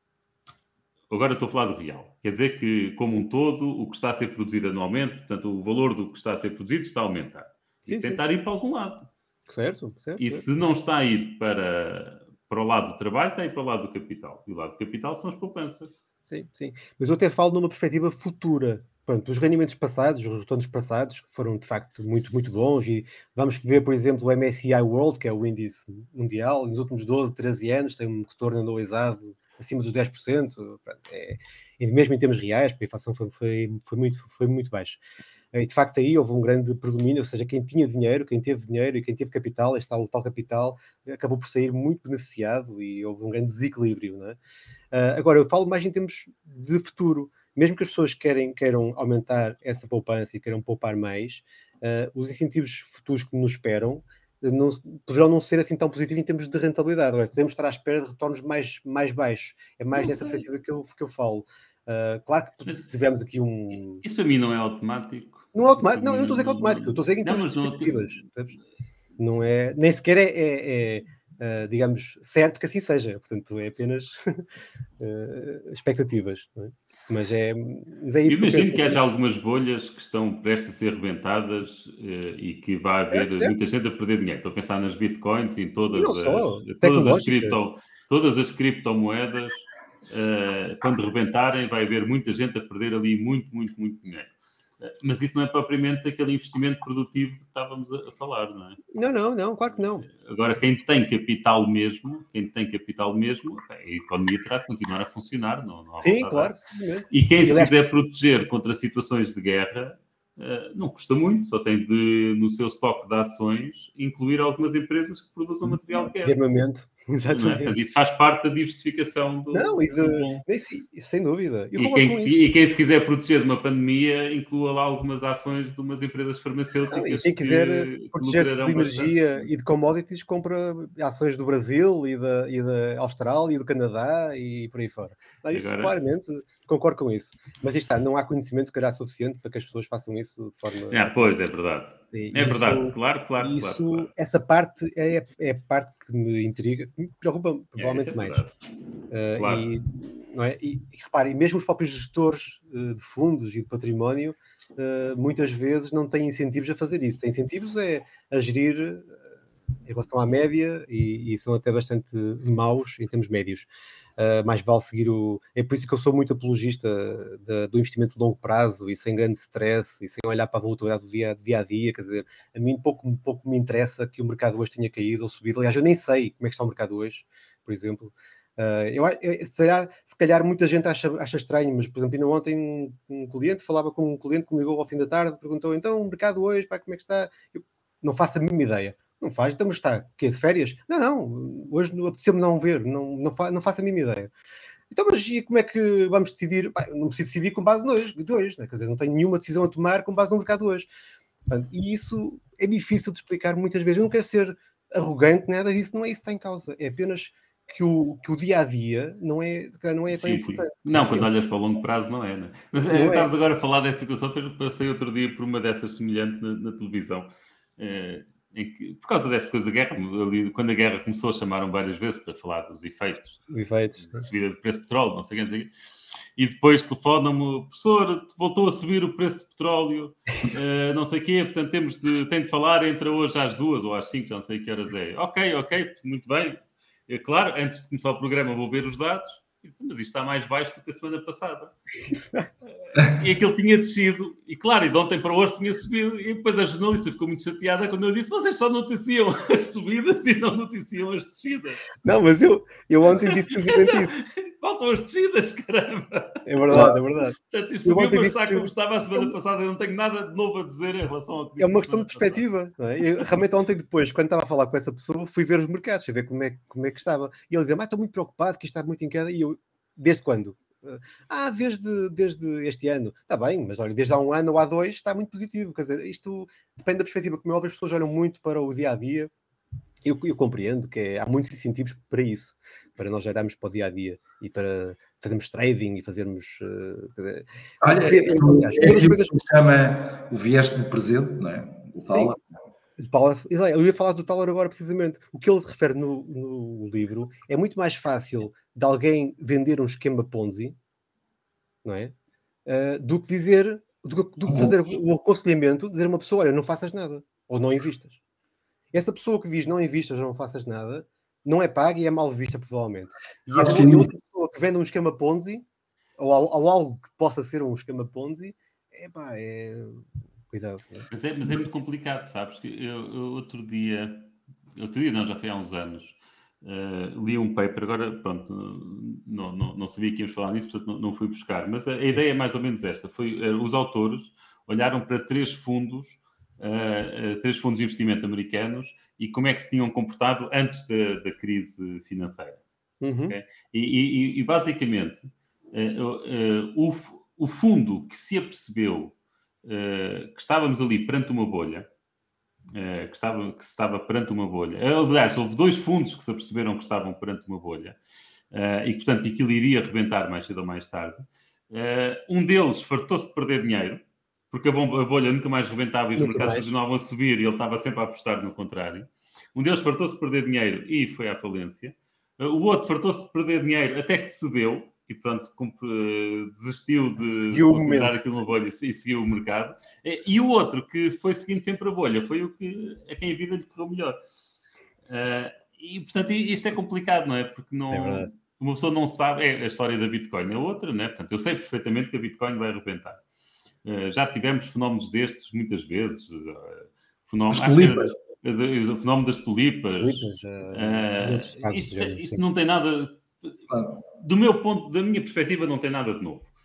agora estou a falar do real. Quer dizer que, como um todo, o que está a ser produzido anualmente, portanto, o valor do que está a ser produzido está a aumentar. Sim, Isso tentar ir para algum lado. Certo, certo. E certo. se não está a ir para, para o lado do trabalho, está a ir para o lado do capital. E o lado do capital são as poupanças. Sim, sim. Mas eu até falo numa perspectiva futura. Pronto, os rendimentos passados, os retornos passados, que foram de facto muito, muito bons, e vamos ver, por exemplo, o M S C I World, que é o índice mundial, nos últimos doze, treze anos, tem um retorno anualizado acima dos dez por cento, é, e mesmo em termos reais, porque a inflação foi, foi, foi, muito, foi muito baixa. E de facto aí houve um grande predomínio, ou seja, quem tinha dinheiro, quem teve dinheiro e quem teve capital, este tal, o tal capital, acabou por sair muito beneficiado e houve um grande desequilíbrio, não é? Uh, agora, eu falo mais em termos de futuro. Mesmo que as pessoas querem, queiram aumentar essa poupança e queiram poupar mais, uh, os incentivos futuros que nos esperam não, poderão não ser assim tão positivos em termos de rentabilidade. Agora, podemos estar à espera de retornos mais, mais baixos. É mais não nessa sei. perspectiva que eu, que eu falo. Uh, claro que se tivermos aqui um... Isso para mim não é automático. Não é automático. Não, eu não estou a dizer que é automático. Eu estou a dizer que em termos de perspectivas. Não... não é... Nem sequer é... é, é uh, digamos, certo que assim seja. Portanto, é apenas uh, expectativas, não é? Mas é, mas é isso. Imagino que, que haja algumas bolhas que estão prestes a ser rebentadas uh, e que vai haver é, é. muita gente a perder dinheiro. Estou a pensar nas bitcoins e em todas, as, todas, as, cripto, todas as criptomoedas. Uh, quando rebentarem, vai haver muita gente a perder ali muito, muito, muito dinheiro. Uh, mas isso não é propriamente aquele investimento produtivo de que estávamos a, a falar, não é? Não, não, não, claro que não. Agora, quem tem capital mesmo, quem tem capital mesmo, a economia terá de continuar a funcionar. Não, não Sim, claro. E quem se quiser proteger contra situações de guerra, Uh, não custa muito, só tem de, no seu estoque de ações, incluir algumas empresas que produzam material de guerra. De armamento, exatamente. É? Portanto, isso faz parte da diversificação do, não, e de, do bom. Sem dúvida. Eu e, quem, e quem se quiser proteger de uma pandemia, inclua lá algumas ações de umas empresas farmacêuticas. Não, e quem quiser proteger-se de energia bastante. E de commodities, compra ações do Brasil e da, e da Austrália e do Canadá e por aí fora. Não, isso, Agora... claramente, concordo com isso. Mas isto está, não há conhecimento, se calhar, suficiente para que as pessoas façam isso de forma... Ah, pois, é verdade. E é isso, verdade, claro, claro, isso, claro, claro. Essa parte é, é a parte que me intriga, que me preocupa provavelmente é, é mais. Uh, claro. e, não é? e, e repare, mesmo os próprios gestores uh, de fundos e de património uh, muitas vezes não têm incentivos a fazer isso. Têm incentivos é, a gerir uh, em relação à média e, e são até bastante maus em termos médios. Uh, mais vale seguir o... É por isso que eu sou muito apologista de, do investimento de longo prazo e sem grande stress e sem olhar para a volatilidade do dia, do dia a dia. Quer dizer, a mim pouco, pouco me interessa que o mercado hoje tenha caído ou subido. Aliás, eu nem sei como é que está o mercado hoje, por exemplo. Uh, eu, eu, se, calhar, se calhar muita gente acha, acha estranho, mas, por exemplo, ainda ontem um, um cliente falava com um cliente que me ligou ao fim da tarde, perguntou, então, o mercado hoje, pá, como é que está? Eu não faço a mínima ideia. Não faz, então, mas está, o quê, de férias? Não, não, hoje apeteceu-me não ver, não, não, fa, não faço a mínima ideia. Então, mas e como é que vamos decidir? Bah, não preciso decidir com base no hoje, de hoje, né? Quer dizer, não tenho nenhuma decisão a tomar com base no mercado hoje. Portanto, e isso é difícil de explicar muitas vezes. Eu não quero ser arrogante, nada disso, não é isso que está em causa. É apenas que o, que o dia-a-dia não é, não é tão sim, importante. Sim. Não, quando olhas para o longo prazo não é, né? Mas não estavas é. agora a falar dessa situação, eu passei outro dia por uma dessas semelhante na, na televisão. É, em que, por causa desta coisa da guerra, ali, quando a guerra começou, chamaram várias vezes para falar dos efeitos, efeitos de subida de preço de petróleo, não sei o que, e depois telefonam-me, professor, voltou a subir o preço de petróleo, uh, não sei o quê, portanto temos de, tem de falar entre hoje às duas ou às cinco, já não sei que horas é. Ok, ok, muito bem. É claro, antes de começar o programa vou ver os dados, mas isto está mais baixo do que a semana passada. E aquilo tinha descido, e claro, e de ontem para hoje tinha subido, e depois a jornalista ficou muito chateada quando eu disse, vocês só noticiam as subidas e não noticiam as descidas. Não, mas eu, eu ontem disse precisamente isso. Faltam as descidas, caramba. É verdade, é verdade. Portanto, isto subiu, mas está como estava a semana passada, eu não tenho nada de novo a dizer em relação ao que é uma questão de perspectiva. Não é? Eu, realmente ontem depois, quando estava a falar com essa pessoa, fui ver os mercados, fui ver como é, como é que estava. E ele dizia, mas estou muito preocupado, que isto está muito em queda, e eu, desde quando? Ah, desde, desde este ano. Está bem, mas olha, desde há um ano ou há dois está muito positivo. Quer dizer, isto depende da perspectiva. Como é óbvio, as pessoas olham muito para o dia-a-dia. Eu, eu compreendo que é, há muitos incentivos para isso, para nós olharmos para o dia-a-dia e para fazermos trading e fazermos... Uh, quer dizer, olha, porque, é, aliás, é, é coisas... que se chama o viés do presente, não é? O Sim. Eu ia falar do Thaler agora precisamente. O que ele refere no, no livro é muito mais fácil de alguém vender um esquema Ponzi, não é? Uh, do que dizer, do, do que fazer o aconselhamento, dizer a uma pessoa, olha, não faças nada, ou não invistas. Essa pessoa que diz não invistas ou não faças nada, não é paga e é mal vista provavelmente. E a outra pessoa que vende um esquema Ponzi, ou, ou algo que possa ser um esquema Ponzi, epá, é... Cuidado, né? mas, é, mas é muito complicado, sabes? Que eu, eu outro dia, outro dia não, já foi há uns anos, uh, li um paper, agora pronto, não, não, não sabia que íamos falar nisso, portanto não, não fui buscar, mas a, a ideia é mais ou menos esta, foi, uh, os autores olharam para três fundos, uh, uh, três fundos de investimento americanos e como é que se tinham comportado antes da, da crise financeira. Uhum. Okay? E, e, e basicamente, uh, uh, o, o fundo que se apercebeu Uh, que estávamos ali perante uma bolha, uh, que, estava, que estava perante uma bolha. Aliás, houve dois fundos que se aperceberam que estavam perante uma bolha uh, e, portanto, que aquilo iria arrebentar mais cedo ou mais tarde. Uh, um deles fartou-se de perder dinheiro, porque a, bomba, a bolha nunca mais rebentava e os mercados continuavam a subir e ele estava sempre a apostar no contrário. Um deles fartou-se de perder dinheiro e foi à falência. Uh, o outro fartou-se de perder dinheiro até que cedeu. E, portanto, desistiu de, de considerar aquilo uma bolha e seguiu o mercado. E o outro, que foi seguindo sempre a bolha, foi o que a quem a vida lhe correu melhor. Uh, e, portanto, isto é complicado, não é? Porque não, é uma pessoa não sabe... É, a história da Bitcoin é outra, não é? Portanto, eu sei perfeitamente que a Bitcoin vai arrebentar. Uh, já tivemos fenómenos destes muitas vezes. Uh, fenómeno, acho que era, o fenómeno das tulipas. tulipas uh, uh, isso, isso não tem nada... Do meu ponto, da minha perspectiva, não tem nada de novo.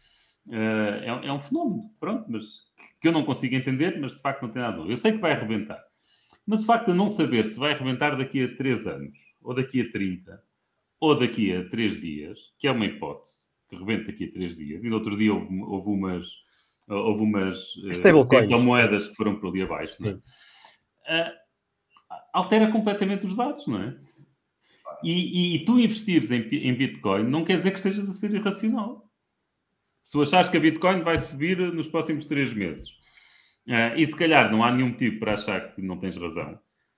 Uh, é, é um fenómeno, pronto, mas que eu não consigo entender, mas de facto não tem nada a ver. Eu sei que vai arrebentar. Mas o facto de não saber se vai arrebentar daqui a três anos, ou daqui a trinta, ou daqui a três dias, que é uma hipótese, que rebenta daqui a três dias, e no outro dia houve, houve umas, houve umas uh, criptomoedas que foram por ali abaixo, não é? Uh, altera completamente os dados, não é? E, e, e tu investires em, em Bitcoin não quer dizer que estejas a ser irracional. Se tu achares que a Bitcoin vai subir nos próximos três meses, uh, e se calhar não há nenhum motivo para achar que não tens razão,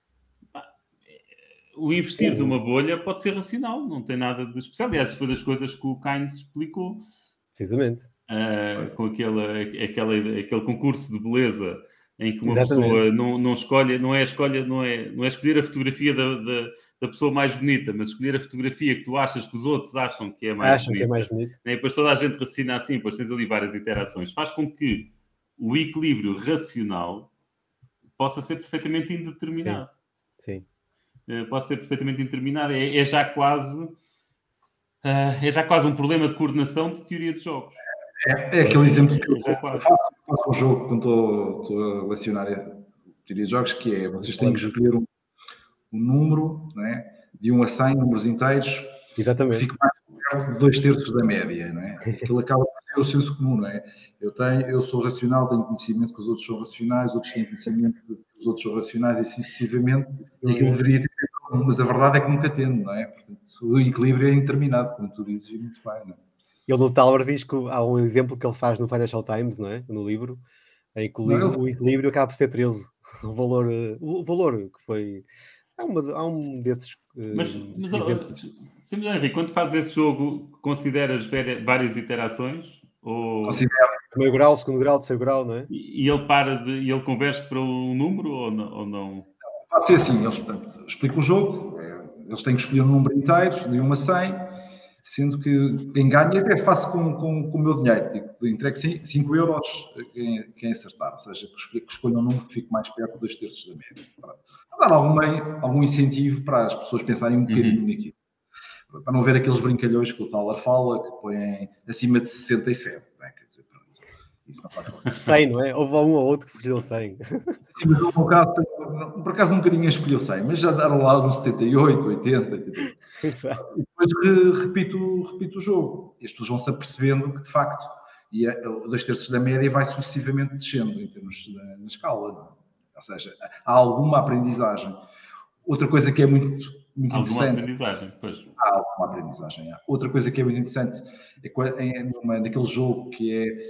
o investir Sim. numa bolha pode ser racional, não tem nada de especial. Aliás, foi das coisas que o Keynes explicou. Precisamente. Uh, com aquele, aquele, aquele concurso de beleza em que uma Exatamente. pessoa não, não escolhe, não é, escolhe, não, é, não é escolher a fotografia da, da, da pessoa mais bonita, mas escolher a fotografia que tu achas que os outros acham que é mais acham bonita. Que é mais bonita. E depois toda a gente raciocina assim, depois tens ali várias interações. Faz com que o equilíbrio racional possa ser perfeitamente indeterminado. Sim. Sim. Uh, possa ser perfeitamente indeterminado. É, é já quase uh, é já quase um problema de coordenação de teoria de jogos. É, é aquele exemplo que eu faço, faço um jogo quando estou, estou a relacionar a teoria de jogos, que é, vocês têm que escolher um, um número, não é? De um a cem, números inteiros, Exatamente. Fico mais perto de dois terços da média, não é? Aquilo acaba por ser o senso comum, não é? Eu, tenho, eu sou racional, tenho conhecimento que os outros são racionais, outros têm conhecimento que os outros são racionais e assim sucessivamente, e aquilo deveria ter, mas a verdade é que nunca tendo, não é? Portanto, o equilíbrio é indeterminado, como tu dizes, e muito bem, não é? Ele no Talber diz que há um exemplo que ele faz no Financial Times, não é? No livro, em que o, livro, não, eu... o equilíbrio acaba por ser treze. O valor, o valor que foi... Há, uma, há um desses mas, uh, mas, exemplos. Sim, Henrique, quando fazes esse jogo, consideras várias iterações? Ou... Considero. Primeiro grau, segundo grau, terceiro grau, não é? E, e ele para de... E ele converte para um número ou não? Ou não? Vai ser assim, eles portanto, explicam o jogo, eles têm que escolher um número inteiro, de um a cem, sendo que quem ganha até faço com, com, com o meu dinheiro, tipo, entrego cinco euros a quem, quem acertar, ou seja, que escolha um número que fique mais perto de dois terços da média. Para dar algum, meio, algum incentivo para as pessoas pensarem um bocadinho uhum. naquilo. Para não ver aqueles brincalhões que o Thaler fala, que põem acima de sessenta e sete. Não é? Quer dizer, pronto, isso não faz falta. cem, não é? Houve um ou outro que fugiu cem. Sim, mas no caso, por acaso nunca ninguém escolheu cem, mas já deram lá uns setenta e oito, oitenta. oitenta. Exato. E depois repito, repito o jogo. E as pessoas vão-se apercebendo que, de facto, e a, a dois terços da média vai sucessivamente descendo em termos da, na escala. Não? Ou seja, há alguma aprendizagem. Outra coisa que é muito, muito alguma interessante... aprendizagem, pois. Há alguma aprendizagem, há. Outra coisa que é muito interessante é, é numa, naquele jogo que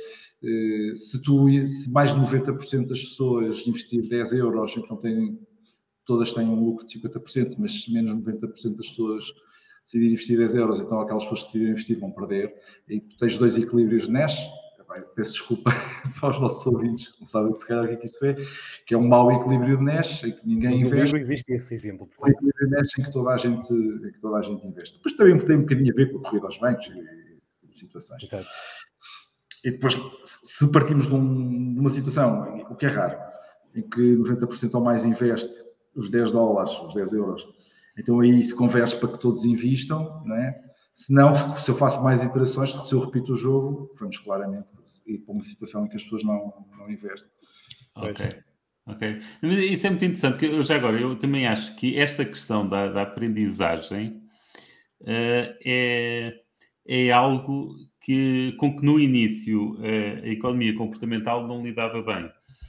é... Se, tu, se mais de noventa por cento das pessoas investir dez euros, então tem, todas têm um lucro de cinquenta por cento, mas se menos de noventa por cento das pessoas decidirem investir dez euros, então aquelas pessoas que decidirem investir vão perder. E tu tens dois equilíbrios de Nash. Peço desculpa para os nossos ouvintes que não sabem se calhar o que é que isso é, que é um mau equilíbrio de Nash em que ninguém mas no investe. livro existe esse exemplo. Um equilíbrio de Nash em que toda a gente, em que toda a gente investe. Depois também tem um bocadinho a ver com a corrida aos bancos e, e situações. Exato. E depois, se partimos de, um, de uma situação, o que é raro, em que noventa por cento ou mais investe os dez dólares, os dez euros, então aí se converge para que todos invistam, não é? Se não, se eu faço mais iterações, se eu repito o jogo, vamos claramente ir para uma situação em que as pessoas não, não investem. Ok, ok. Isso é muito interessante, porque eu, já agora, eu também acho que esta questão da, da aprendizagem uh, é, é algo que, com que no início uh, a economia comportamental não lidava bem.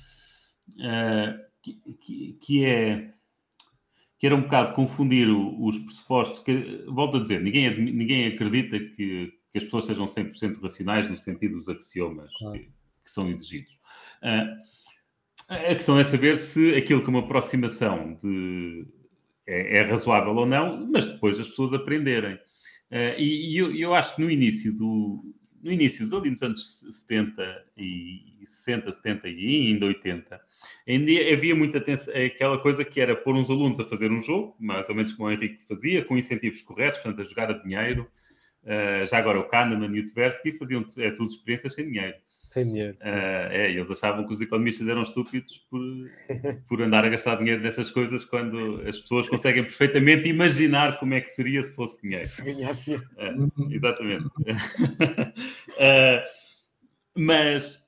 Uh, que, que, que é... que era um bocado confundir o, os pressupostos, que, volto a dizer, ninguém, ninguém acredita que, que as pessoas sejam cem por cento racionais no sentido dos axiomas ah. que, que são exigidos. Uh, a questão é saber se aquilo que é uma aproximação de, é, é razoável ou não, mas depois as pessoas aprenderem. Uh, e e eu, eu acho que no início do... No início, ali nos anos setenta e sessenta, setenta e ainda oitenta, ainda havia muita atenção, aquela coisa que era pôr uns alunos a fazer um jogo, mais ou menos como o Henrique fazia, com incentivos corretos, portanto, a jogar a dinheiro. Uh, já agora o Kahneman e o Tversky faziam é, tudo experiências sem dinheiro. Sem dinheiro. Uh, é, eles achavam que os economistas eram estúpidos por, por andar a gastar dinheiro nessas coisas quando as pessoas conseguem perfeitamente imaginar como é que seria se fosse dinheiro. Se ganhar dinheiro. Uh, exatamente. uh, mas,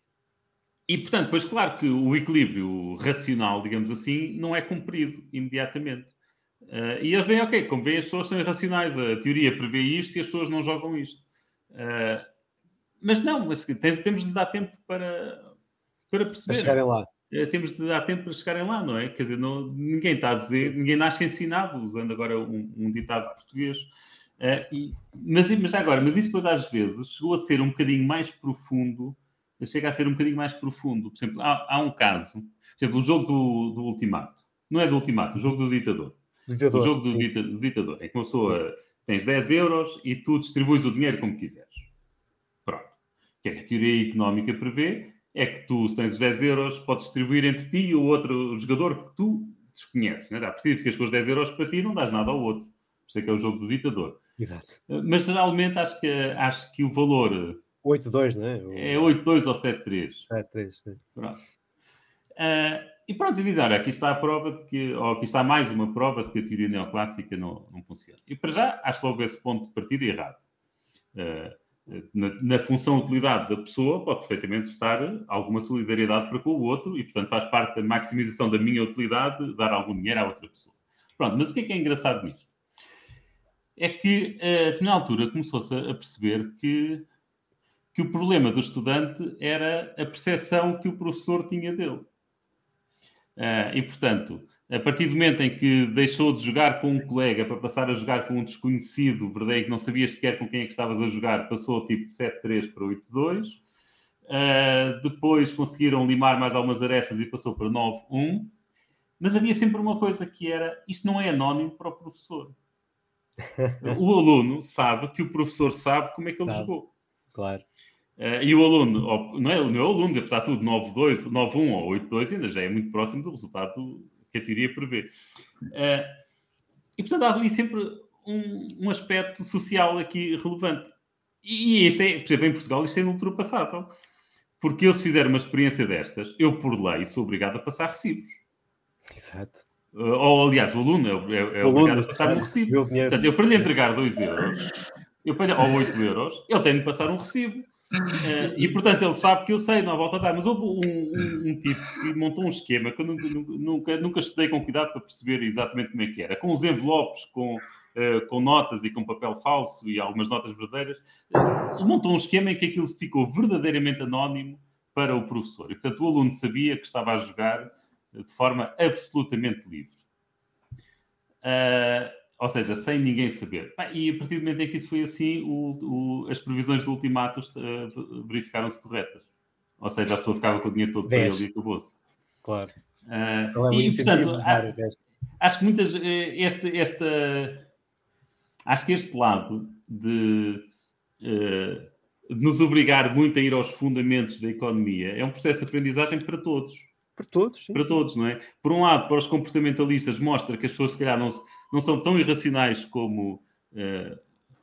e portanto, pois claro que o equilíbrio racional, digamos assim, não é cumprido imediatamente. Uh, e eles veem, ok, como veem, as pessoas são irracionais, a teoria prevê isto e as pessoas não jogam isto. Uh, mas não, mas tens, temos de dar tempo para, para perceber. Para chegarem lá. Uh, temos de dar tempo para chegarem lá, não é? Quer dizer, não, ninguém está a dizer, ninguém nasce ensinado, usando agora um, um ditado português. Uh, e, mas, mas agora, mas isso depois às vezes chegou a ser um bocadinho mais profundo, chega a ser um bocadinho mais profundo. Por exemplo, há, há um caso, por exemplo, o jogo do, do Ultimato. Não é do Ultimato, o jogo do Ditador. Ditador, o jogo do, sim. dita, do ditador. É que uma pessoa tens dez euros e tu distribuis o dinheiro como quiseres. Pronto. O que é que a teoria económica prevê? É que tu, se tens os dez euros, podes distribuir entre ti e o outro jogador que tu desconheces. Não é? A partir ficas com os dez euros para ti e não dás nada ao outro. Por isso é que é o jogo do ditador. Exato. Mas geralmente acho que, acho que o valor... oito dois, não é? O... É oito dois ou sete três. sete três, sim. Pronto. Uh, e pronto, e diz, olha, aqui está a prova de que, ou aqui está mais uma prova de que a teoria neoclássica não, não funciona. E para já, acho logo esse ponto de partida errado. Uh, na, na função utilidade da pessoa, pode perfeitamente estar alguma solidariedade para com o outro e, portanto, faz parte da maximização da minha utilidade dar algum dinheiro à outra pessoa. Pronto, mas o que é que é engraçado nisto? É que, uh, na altura, começou-se a perceber que, que o problema do estudante era a percepção que o professor tinha dele. Uh, e, portanto, a partir do momento em que deixou de jogar com um colega para passar a jogar com um desconhecido, verdade, que não sabias sequer com quem é que estavas a jogar, passou tipo de sete três para oito dois. Uh, depois conseguiram limar mais algumas arestas e passou para nove um. Mas havia sempre uma coisa que era, isto não é anónimo para o professor. O aluno sabe que o professor sabe como é que ele Sabe. jogou. Claro. Uh, e o aluno, ou, não é o meu aluno, apesar de tudo, nove dois, nove um ou oito dois, ainda já é muito próximo do resultado que a teoria prevê. Uh, e, portanto, há ali sempre um, um aspecto social aqui relevante. E isto é, por exemplo, em Portugal, isto é ultrapassável. Porque eu, se fizer uma experiência destas, eu, por lei, sou obrigado a passar recibos. Exato. Uh, ou, aliás, o aluno é, é, é O obrigado aluno, a passar um claro, recibo. recebeu o dinheiro. Portanto, eu, para lhe entregar dois euros, eu, para lhe, ou oito euros, ele tem de passar um recibo. Uh, e, portanto, ele sabe que eu sei, não há volta a dar. Mas houve um, um, um tipo que montou um esquema que eu nunca, nunca, nunca estudei com cuidado para perceber exatamente como é que era. Com os envelopes, com, uh, com notas e com papel falso e algumas notas verdadeiras. Uh, montou um esquema em que aquilo ficou verdadeiramente anónimo para o professor. E, portanto, o aluno sabia que estava a jogar de forma absolutamente livre. Uh, ou seja, sem ninguém saber. E a partir do momento em que isso foi assim, o, o, as previsões do ultimato uh, verificaram-se corretas. Ou seja, a pessoa ficava com o dinheiro todo para ele e acabou-se. Claro. Uh, e, e, portanto, há, acho que muitas... Este, esta, acho que este lado de, uh, de nos obrigar muito a ir aos fundamentos da economia é um processo de aprendizagem para todos. Para todos, sim, Para sim. todos, não é? Por um lado, para os comportamentalistas, mostra que as pessoas, se calhar, não, não são tão irracionais como, uh,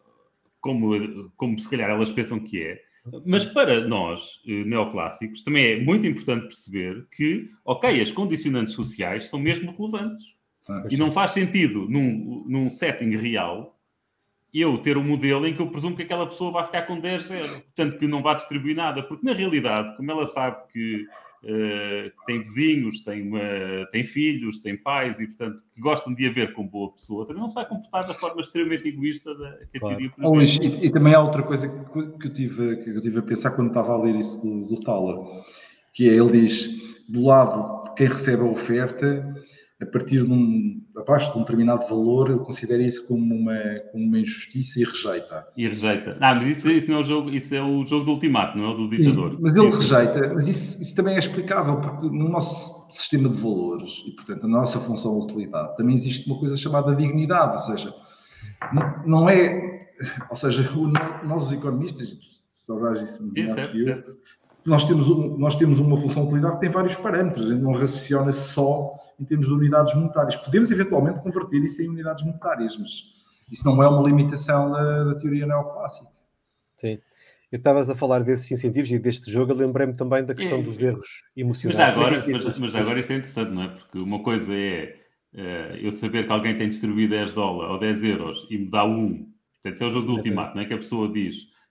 como, como, se calhar, elas pensam que é. Mas para nós, uh, neoclássicos, também é muito importante perceber que, ok, as condicionantes sociais são mesmo relevantes. Ah, e não faz sentido, num, num setting real, eu ter um modelo em que eu presumo que aquela pessoa vai ficar com dez zero. Portanto, que não vai distribuir nada. Porque, na realidade, como ela sabe que Uh, tem vizinhos, tem, uma, tem filhos, tem pais e, portanto, que gostam de a ver como boa pessoa, também não se vai comportar da forma extremamente egoísta da, que a claro. teoria oh, Luís, e, e também há outra coisa que, que, eu tive, que eu tive a pensar quando estava a ler isso do, do Thaler, que é, ele diz, do lado de quem recebe a oferta, a partir de um, abaixo de um determinado valor, ele considera isso como uma, como uma injustiça e rejeita. E rejeita. Ah, mas isso, isso não é o jogo, isso é o jogo do ultimato, não é o do ditador. Sim, mas ele rejeita, mas isso, isso também é explicável, porque no nosso sistema de valores, e portanto na nossa função de utilidade, também existe uma coisa chamada dignidade, ou seja, não, não é, ou seja, nós os economistas, sabrás isso melhor que eu, certo. Nós temos, um, nós temos uma função de utilidade que tem vários parâmetros, a gente não raciocina só em termos de unidades monetárias. Podemos eventualmente converter isso em unidades monetárias, mas isso não é uma limitação da, da teoria neoclássica. Sim. Eu estavas a falar desses incentivos e deste jogo, eu lembrei-me também da questão é, dos erros emocionais. Mas agora, mas, mas agora isto é interessante, não é? Porque uma coisa é uh, eu saber que alguém tem distribuído dez dólares ou dez euros e me dá um. Portanto, isso é o jogo do ultimato, não é? Que a pessoa diz,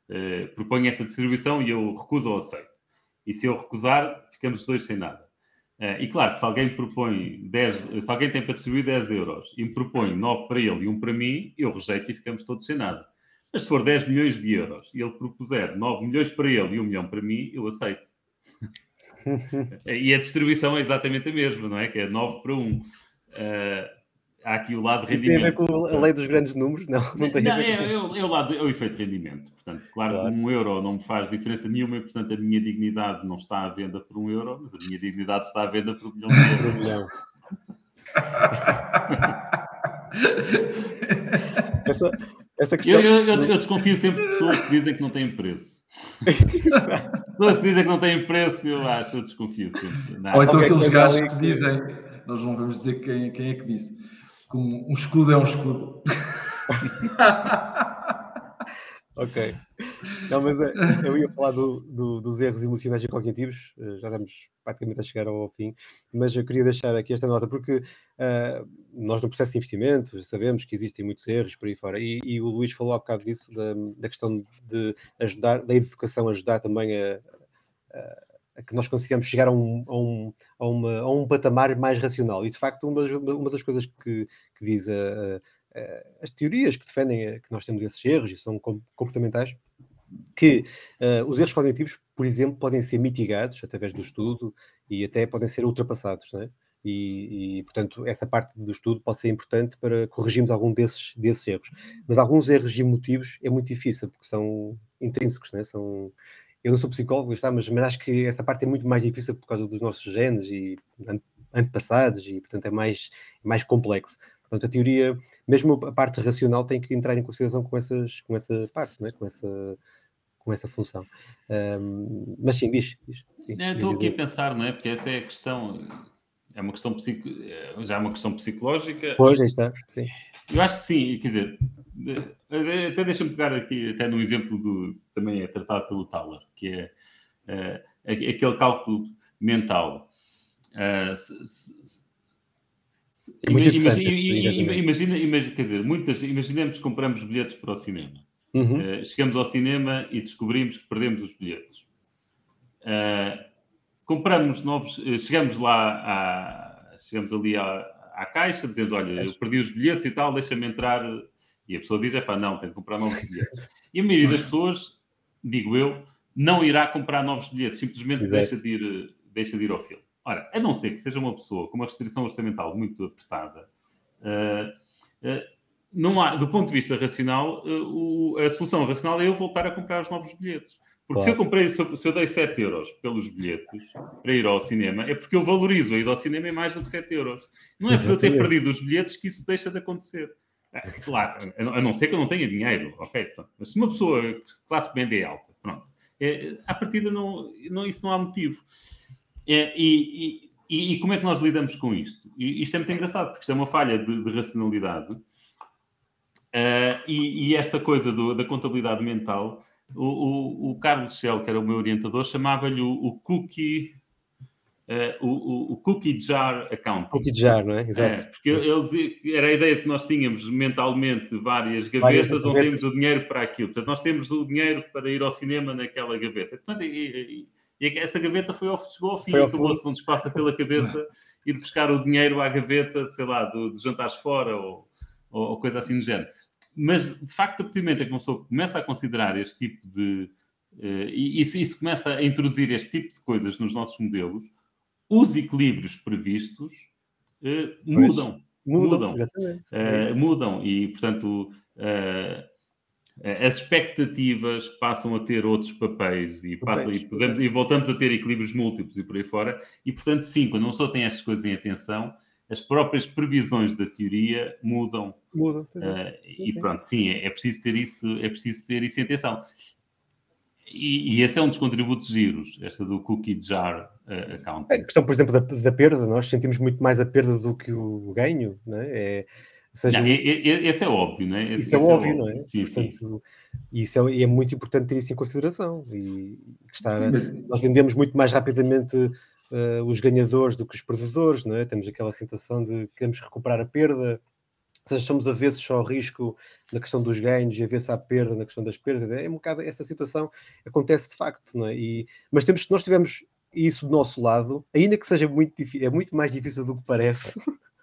uh, propõe esta distribuição e eu recuso ou aceito. E se eu recusar, ficamos os dois sem nada. Uh, e claro que se alguém propõe dez, se alguém tem para distribuir dez euros e me propõe nove para ele e um para mim, eu rejeito e ficamos todos sem nada. Mas se for dez milhões de euros e ele propuser nove milhões para ele e um milhão para mim, eu aceito. E a distribuição é exatamente a mesma, não é? Que é nove para um. Uh, há aqui o lado de Isso rendimento. tem a ver com a lei dos grandes números? Não, não tem não, a ver é, com é, é, o lado, é o efeito de rendimento. Portanto, claro, claro, que um euro não me faz diferença nenhuma e, portanto, a minha dignidade não está à venda por um euro, mas a minha dignidade está à venda por um milhão de euros. Não. essa, essa questão... eu, eu, eu desconfio sempre de pessoas que dizem que não têm preço. Pessoas que dizem que não têm preço, eu acho, eu desconfio sempre. Não. Ou então aqueles gajos que dizem, nós não vamos dizer quem, quem é que disse, que um, um escudo é um escudo. Ok. Não, mas é, eu ia falar do, do, dos erros emocionais e cognitivos, já estamos praticamente a chegar ao fim, mas eu queria deixar aqui esta nota, porque uh, nós no processo de investimento sabemos que existem muitos erros por aí fora, e, e o Luís falou há bocado disso, da, da questão de ajudar, da educação ajudar também a, a, a que nós consigamos chegar a um, a, um, a, uma, a um patamar mais racional, e de facto uma das, uma das coisas que, que diz a, a, as teorias que defendem que nós temos esses erros e são comportamentais, que uh, os erros cognitivos, por exemplo, podem ser mitigados através do estudo e até podem ser ultrapassados, não é? E, e, portanto, essa parte do estudo pode ser importante para corrigirmos algum desses, desses erros. Mas alguns erros emotivos é muito difícil, porque são intrínsecos, não é? São... Eu não sou psicólogo, está, mas, mas acho que essa parte é muito mais difícil por causa dos nossos genes e antepassados e, portanto, é mais, é mais complexo. Portanto, a teoria, mesmo a parte racional, tem que entrar em consideração com, essas, com essa parte, não é? Com essa... com essa função. Um, mas sim, diz. diz sim, é, estou aqui a pensar, não é? Porque essa é a questão, é uma questão psico, já é uma questão psicológica. Pois, aí está, sim. Eu acho que sim, quer dizer, até deixa-me pegar aqui, até no exemplo do, também é tratado pelo Thaler, que é uh, aquele cálculo mental. Uh, se, se, se, é muito interessante. Imagina, imagina, imagina, quer dizer, muitas, imaginemos que compramos bilhetes para o cinema. Uhum. Uh, chegamos ao cinema e descobrimos que perdemos os bilhetes. Uh, compramos novos, uh, chegamos lá, à, chegamos ali à, à caixa, dizendo, olha, eu perdi os bilhetes e tal, deixa-me entrar. E a pessoa diz, é pá, não, tenho que comprar novos bilhetes. E a maioria das pessoas, digo eu, não irá comprar novos bilhetes, simplesmente deixa de, ir, deixa de ir ao filme. Ora, a não ser que seja uma pessoa com uma restrição orçamental muito apertada, uh, uh, não há, do ponto de vista racional, uh, o, a solução racional é eu voltar a comprar os novos bilhetes. Porque claro. se eu comprei, se eu, se eu dei sete euros pelos bilhetes para ir ao cinema, é porque eu valorizo a ida ao cinema em mais do que sete euros. Não é por eu ter perdido os bilhetes que isso deixa de acontecer. É, claro, a não ser que eu não tenha dinheiro, ok? Mas se uma pessoa de classe média é alta, pronto, é, à partida não, não, isso não há motivo. É, e, e, e como é que nós lidamos com isto? E isto é muito engraçado, porque isto é uma falha de, de racionalidade. Uh, e, e esta coisa do, da contabilidade mental, o, o, o Carlos Shell, que era o meu orientador, chamava-lhe o, o cookie uh, o, o cookie jar accounting. Cookie jar, não é? Exato. É, porque ele dizia que era a ideia que nós tínhamos mentalmente várias gavetas várias onde temos o dinheiro para aquilo. Portanto, nós temos o dinheiro para ir ao cinema naquela gaveta. Portanto, e, e, e essa gaveta foi ao, chegou ao fim, acabou-se, não nos passa pela cabeça ir buscar o dinheiro à gaveta, sei lá, do, de jantares fora ou ou coisa assim do género. Mas, de facto, a partir do momento em que uma pessoa começa a considerar este tipo de... Uh, e isso começa a introduzir este tipo de coisas nos nossos modelos, os equilíbrios previstos uh, mudam. Mudam, mudam. Uh, mudam. E, portanto, uh, as expectativas passam a ter outros papéis e, passam, e, podemos, e voltamos a ter equilíbrios múltiplos e por aí fora. E, portanto, sim, quando uma pessoa tem estas coisas em atenção, as próprias previsões da teoria mudam. Mudam. Uh, e pronto, sim, é, é, preciso ter isso, é preciso ter isso em atenção. E, e esse é um dos contributos giros, esta do cookie jar uh, accounting. A questão, por exemplo, da, da perda, nós sentimos muito mais a perda do que o ganho, não é? É, ou seja, não, é, é, esse é óbvio, não é? Esse, isso é óbvio, é óbvio, não é? Sim, Portanto, sim. Isso é, é muito importante ter isso em consideração. E que está, sim, mas... Nós vendemos muito mais rapidamente uh, os ganhadores do que os perdedores, não é? Temos aquela sensação de que queremos recuperar a perda. seja, somos avessos só ao risco na questão dos ganhos e avessos à perda na questão das perdas. É um bocado essa situação, acontece de facto, não é? E, mas temos, nós tivemos isso do nosso lado, ainda que seja muito difícil, é muito mais difícil do que parece.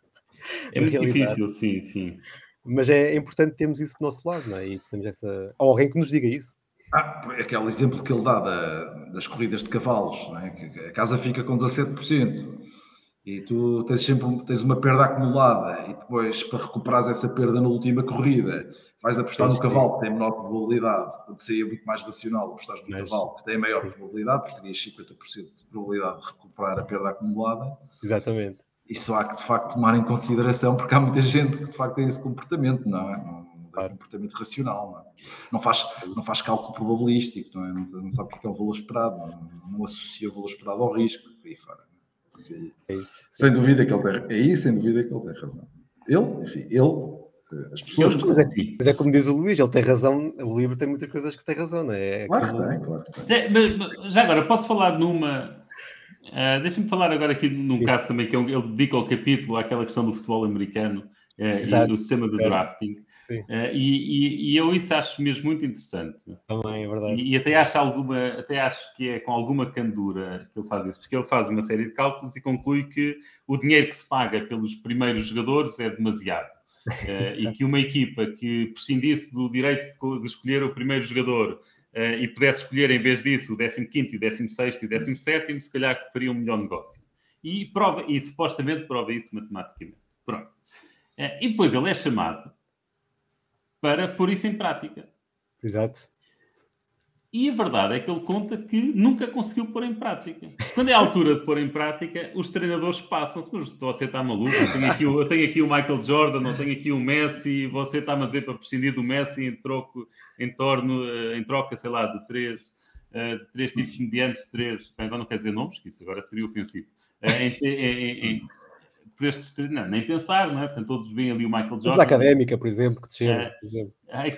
É muito realidade. Difícil, sim, sim. Mas é, é importante termos isso do nosso lado, não é? E temos essa... Ou alguém que nos diga isso. Ah, aquele exemplo que ele dá da, das corridas de cavalos, não é? Que a casa fica com dezassete por cento e tu tens sempre tens uma perda acumulada e depois, para recuperares essa perda na última corrida, vais apostar no cavalo que tem menor probabilidade, quando seria muito mais racional apostar no Mas, cavalo que tem a maior sim. probabilidade, porque terias cinquenta por cento de probabilidade de recuperar a perda acumulada. Exatamente. Isso há que, de facto, tomar em consideração, porque há muita gente que, de facto, tem esse comportamento, não é? Não, claro. Comportamento racional, não é? Não faz, não faz cálculo probabilístico, não é? Não, não sabe o que é o valor esperado, não, não associa o valor esperado ao risco, e aí fora. Sim. É isso. Sem sim, dúvida sim. que ele tem, é isso, sem dúvida que ele tem razão. Ele, enfim, ele, as pessoas... Ele, mas, é, mas é como diz o Luís, ele tem razão, o livro tem muitas coisas que tem razão, não é? É claro aquilo... que tem, claro que tem. É, mas, mas, já agora, posso falar numa... Uh, Deixa-me falar agora aqui num sim. caso também que ele, ele dedica ao capítulo àquela questão do futebol americano uh, e do sistema de certo. drafting. Uh, e, e, e eu isso acho mesmo muito interessante. Também, é verdade. E, e até, acho alguma, até acho que é com alguma candura que ele faz isso, porque ele faz uma série de cálculos e conclui que o dinheiro que se paga pelos primeiros jogadores é demasiado. Uh, e que uma equipa que prescindisse do direito de, de escolher o primeiro jogador Uh, e pudesse escolher, em vez disso, o décimo quinto, o décimo sexto e o décimo sétimo, se calhar faria um melhor negócio. E, prova, e supostamente prova isso matematicamente. Pronto. Uh, e depois ele é chamado para pôr isso em prática. Exato. E a verdade é que ele conta que nunca conseguiu pôr em prática. Quando é a altura de pôr em prática, os treinadores passam-se. Mas você está maluco? Eu tenho, aqui o, eu tenho aqui o Michael Jordan, eu tenho aqui o Messi, você está-me a dizer para prescindir do Messi em, troco, em, torno, em troca, sei lá, de três, de três tipos mediantes de três. Agora não quer dizer nomes, que isso agora seria ofensivo. Em, em, em, por estes, não, nem pensar, não é? Portanto, todos veem ali o Michael Jordan. Mas a Académica, por exemplo, que desceu. É, por exemplo. Ai,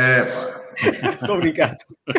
Estou a brincar.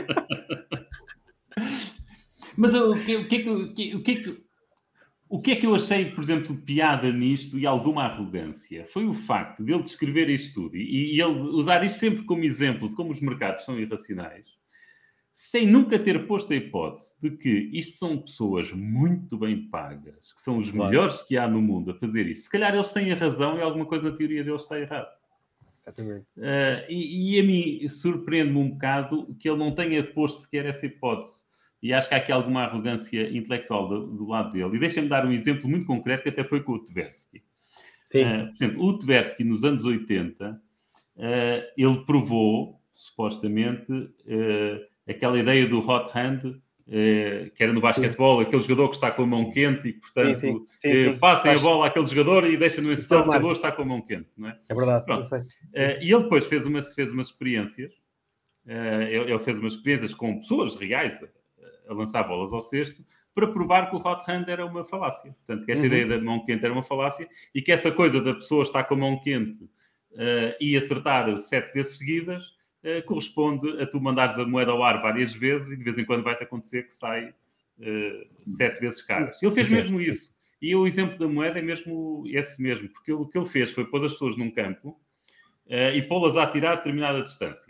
Mas o que, o, que é que, o, que, o, que é que, o que é que eu achei, por exemplo, piada nisto e alguma arrogância? Foi o facto de ele descrever isto tudo e, e ele usar isto sempre como exemplo de como os mercados são irracionais, sem nunca ter posto a hipótese de que isto são pessoas muito bem pagas, que são os claro. melhores que há no mundo a fazer isto. Se calhar eles têm a razão e alguma coisa na teoria deles está errada. Exatamente. Uh, e, e a mim surpreende-me um bocado que ele não tenha posto sequer essa hipótese. E acho que há aqui alguma arrogância intelectual do, do lado dele. E deixa-me dar um exemplo muito concreto que até foi com o Tversky. Sim. Uh, por exemplo, o Tversky, nos anos oitenta, uh, ele provou, supostamente, uh, aquela ideia do hot hand, uh, que era no basquetebol, aquele jogador que está com a mão quente e que, portanto, sim, sim. Sim, uh, passem Faz... a bola àquele jogador e deixam no estado que o jogador está com a mão quente. Não é? É verdade. Uh, e ele depois fez, uma, fez umas experiências. Uh, ele, ele fez umas experiências com pessoas reais a, a lançar bolas ao cesto para provar que o hot hand era uma falácia. Portanto, que essa uhum. ideia da mão quente era uma falácia e que essa coisa da pessoa estar com a mão quente uh, e acertar sete vezes seguidas Uh, corresponde a tu mandares a moeda ao ar várias vezes e de vez em quando vai-te acontecer que sai uh, sete vezes caras. Ele fez mesmo isso. E o exemplo da moeda é mesmo esse mesmo, porque ele, o que ele fez foi pôs as pessoas num campo uh, e pô-las a atirar a determinada distância.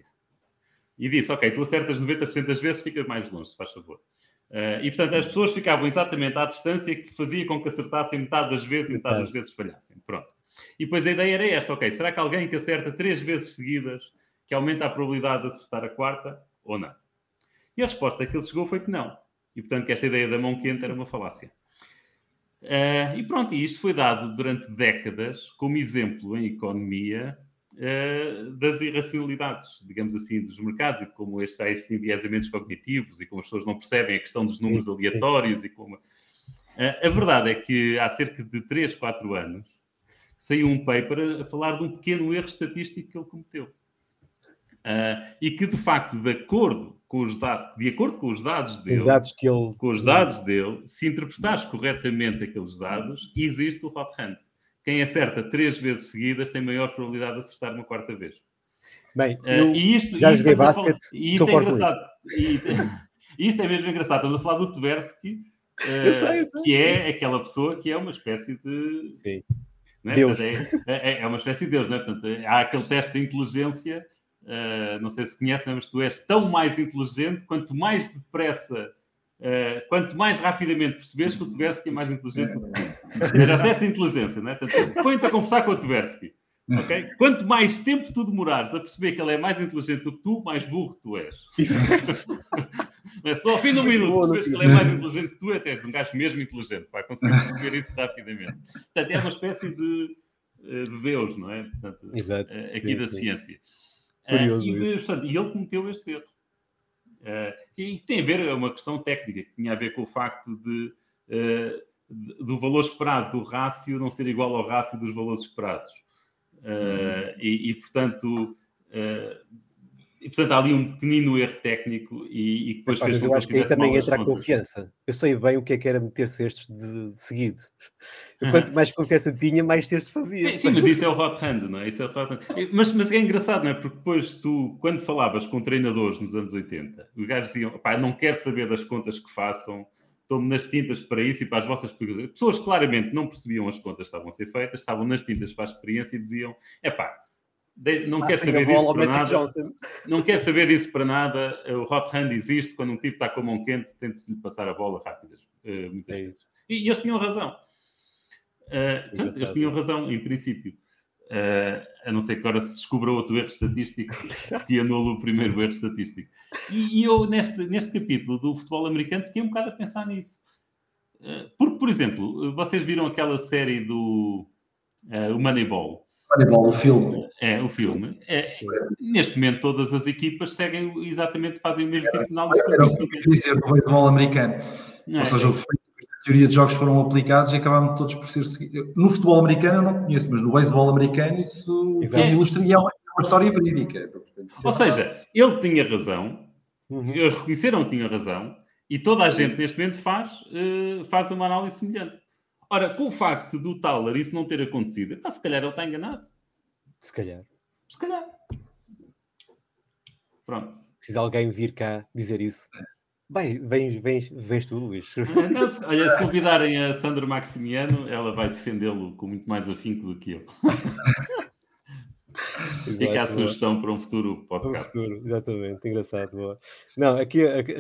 E disse, ok, tu acertas noventa por cento das vezes, ficas mais longe, se faz favor. Uh, e, portanto, as pessoas ficavam exatamente à distância que fazia com que acertassem metade das vezes e metade das vezes falhassem. Pronto. E depois a ideia era esta, ok, será que alguém que acerta três vezes seguidas que aumenta a probabilidade de acertar a quarta, ou não? E a resposta que ele chegou foi que não. E, portanto, que esta ideia da mão quente era uma falácia. Uh, e pronto, e isto foi dado durante décadas como exemplo em economia uh, das irracionalidades, digamos assim, dos mercados, e como estes, estes enviesamentos cognitivos, e como as pessoas não percebem a questão dos números aleatórios, e como... Uh, a verdade é que há cerca de três, quatro anos saiu um paper a falar de um pequeno erro estatístico que ele cometeu. Uh, e que, de facto, de acordo com os dados, de acordo com os dados dele, os dados que ele... com os dados dele, se interpretares corretamente aqueles dados, existe o hot hand. Quem acerta três vezes seguidas tem maior probabilidade de acertar uma quarta vez. Bem, uh, e isto, já isto joguei basquete, e isto é engraçado. E isto é mesmo engraçado. Estamos a falar do Tversky, uh, eu sei, eu sei, que é aquela pessoa que é uma espécie de... Sim. Não é? Deus. Portanto, é, é, é uma espécie de Deus, não é? Portanto, há aquele teste de inteligência, uh, não sei se conhecem, mas tu és tão mais inteligente quanto mais depressa, uh, quanto mais rapidamente percebes que o Tversky é mais inteligente do que tu. Era teste de inteligência, não é? Portanto, põe-te a conversar com o Tversky. Okay? Quanto mais tempo tu demorares a perceber que ele é mais inteligente do que tu, mais burro tu és. É só ao fim de um minuto percebes que ele é mais inteligente que tu, até és um gajo mesmo inteligente. Vai conseguir perceber isso rapidamente. Portanto, é uma espécie de, de Deus, não é? Portanto, Exato. aqui Sim, da sim. ciência. Curioso uh, e, de, isso. portanto, e ele cometeu este erro. Uh, e tem a ver, é uma questão técnica, que tinha a ver com o facto de, uh, de, do valor esperado do rácio não ser igual ao rácio dos valores esperados. Uh, e, e, portanto, uh, e, portanto, há ali um pequenino erro técnico e, e depois Epá, fez mas com eu que acho que aí tivesse também mal as entra a contas. confiança. Eu sei bem o que é que era meter cestos de, de seguido. Quanto mais confiança tinha, mais cestos fazia. Sim, sim, mas isso é o hot hand, não é? Isso é o hot hand. Mas, mas é engraçado, não é? Porque depois tu, quando falavas com treinadores nos anos oitenta, os gajos diziam, pá, não quero saber das contas que façam, estou-me nas tintas para isso e para as vossas perguntas. Pessoas claramente não percebiam as contas que estavam a ser feitas, estavam nas tintas para a experiência e diziam, é pá, não quer saber disso para nada, não quer saber disso para nada, o hot hand existe, quando um tipo está com a mão quente, tenta-se-lhe passar a bola rápidas, uh, muitas É vezes. isso. E, e eles tinham razão. Uh, portanto, eles tinham isso. razão, em princípio. Uh, a não ser que agora se descubra outro erro estatístico que anula o primeiro erro estatístico. E, e eu, neste, neste capítulo do futebol americano, fiquei um bocado a pensar nisso. Uh, porque, por exemplo, vocês viram aquela série do uh, o Moneyball? Moneyball, o filme. É, o filme. É, neste momento, todas as equipas seguem exatamente, fazem o mesmo tipo de análise estatística. Era dizer do beisebol americano. Não, Ou seja, a teoria de jogos foram aplicados e acabaram todos por ser seguidos. No futebol americano eu não conheço, mas no beisebol americano isso é ilustra e é uma, uma história verídica. Ou seja, ele tinha razão, uhum. Eles reconheceram que tinha razão, e toda a gente neste momento faz, uh, faz uma análise semelhante. Ora, com o facto do Thaler isso não ter acontecido, ah, se calhar ele está enganado. Se calhar. Se calhar. Pronto. Precisa alguém vir cá dizer isso. Bem, vens, vens, vens tu, Luís. Não, se, olha, se convidarem a Sandra Maximiano, ela vai defendê-lo com muito mais afinco do que eu. Fica a sugestão para um futuro podcast. Para um futuro, exatamente, engraçado. Boa. Não, aqui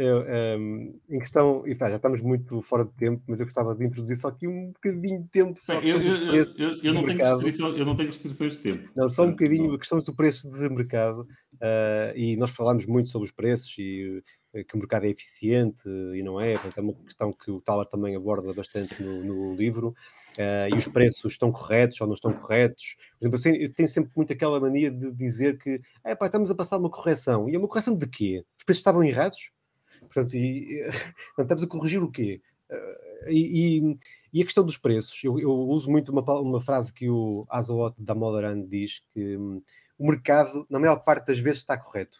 em questão, e tá, já estamos muito fora de tempo, mas eu gostava de introduzir só aqui um bocadinho de tempo. Só Bem, eu, eu, eu, eu, não tenho eu não tenho restrições de tempo. Não, só um bocadinho a questão do preço de mercado, uh, e nós falámos muito sobre os preços e uh, que o mercado é eficiente e não é, portanto, é uma questão que o Thaler também aborda bastante no, no livro. Uh, e os preços estão corretos ou não estão corretos. Por exemplo, eu tenho sempre muito aquela mania de dizer que é, pá, estamos a passar uma correção. E é uma correção de quê? Os preços estavam errados? Portanto, e, não, estamos a corrigir o quê? Uh, e, e, e a questão dos preços, eu, eu uso muito uma, uma frase que o Azoot Damodaran diz, que um, o mercado, na maior parte das vezes, está correto.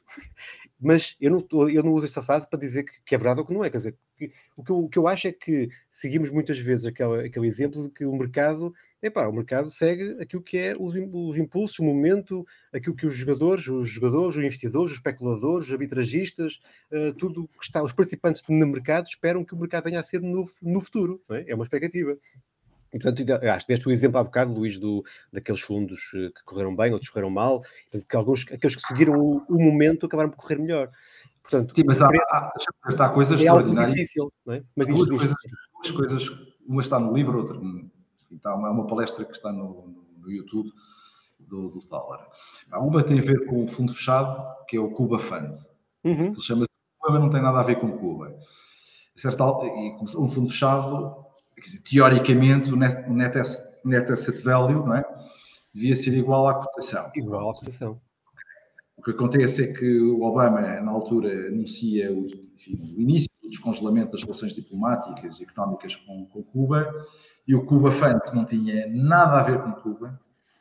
Mas eu não, eu não uso essa frase para dizer que, que é verdade ou que não é. Quer dizer, que, o, que eu, o que eu acho é que seguimos muitas vezes aquele, aquele exemplo de que o mercado, epá, o mercado segue aquilo que é os, os impulsos, o momento, aquilo que os jogadores, os jogadores, os investidores, os especuladores, os arbitragistas, uh, tudo que está, os participantes no mercado esperam que o mercado venha a ser no, no futuro. Não é? É uma expectativa. E, portanto, acho que deste o exemplo há bocado, Luís, do, daqueles fundos que correram bem, outros correram mal, portanto, que alguns, aqueles que seguiram o, o momento acabaram por correr melhor. Portanto, sim, mas há, há, há coisas é algo difícil, não é? Mas duas, isto, coisas, duas coisas, uma está no livro, outra está uma, uma palestra que está no, no YouTube do, do Thaler. Uma tem a ver com o fundo fechado, que é o Cuba Fund. Uhum. Ele chama-se Cuba, mas não tem nada a ver com Cuba. Certo, e um fundo fechado, quer dizer, teoricamente, o net, net, net asset value, não é? Devia ser igual à cotação. Igual à cotação. O que acontece é que o Obama, na altura, anuncia o, enfim, o início do descongelamento das relações diplomáticas e económicas com, com Cuba, e o Cuba Fund, que não tinha nada a ver com Cuba,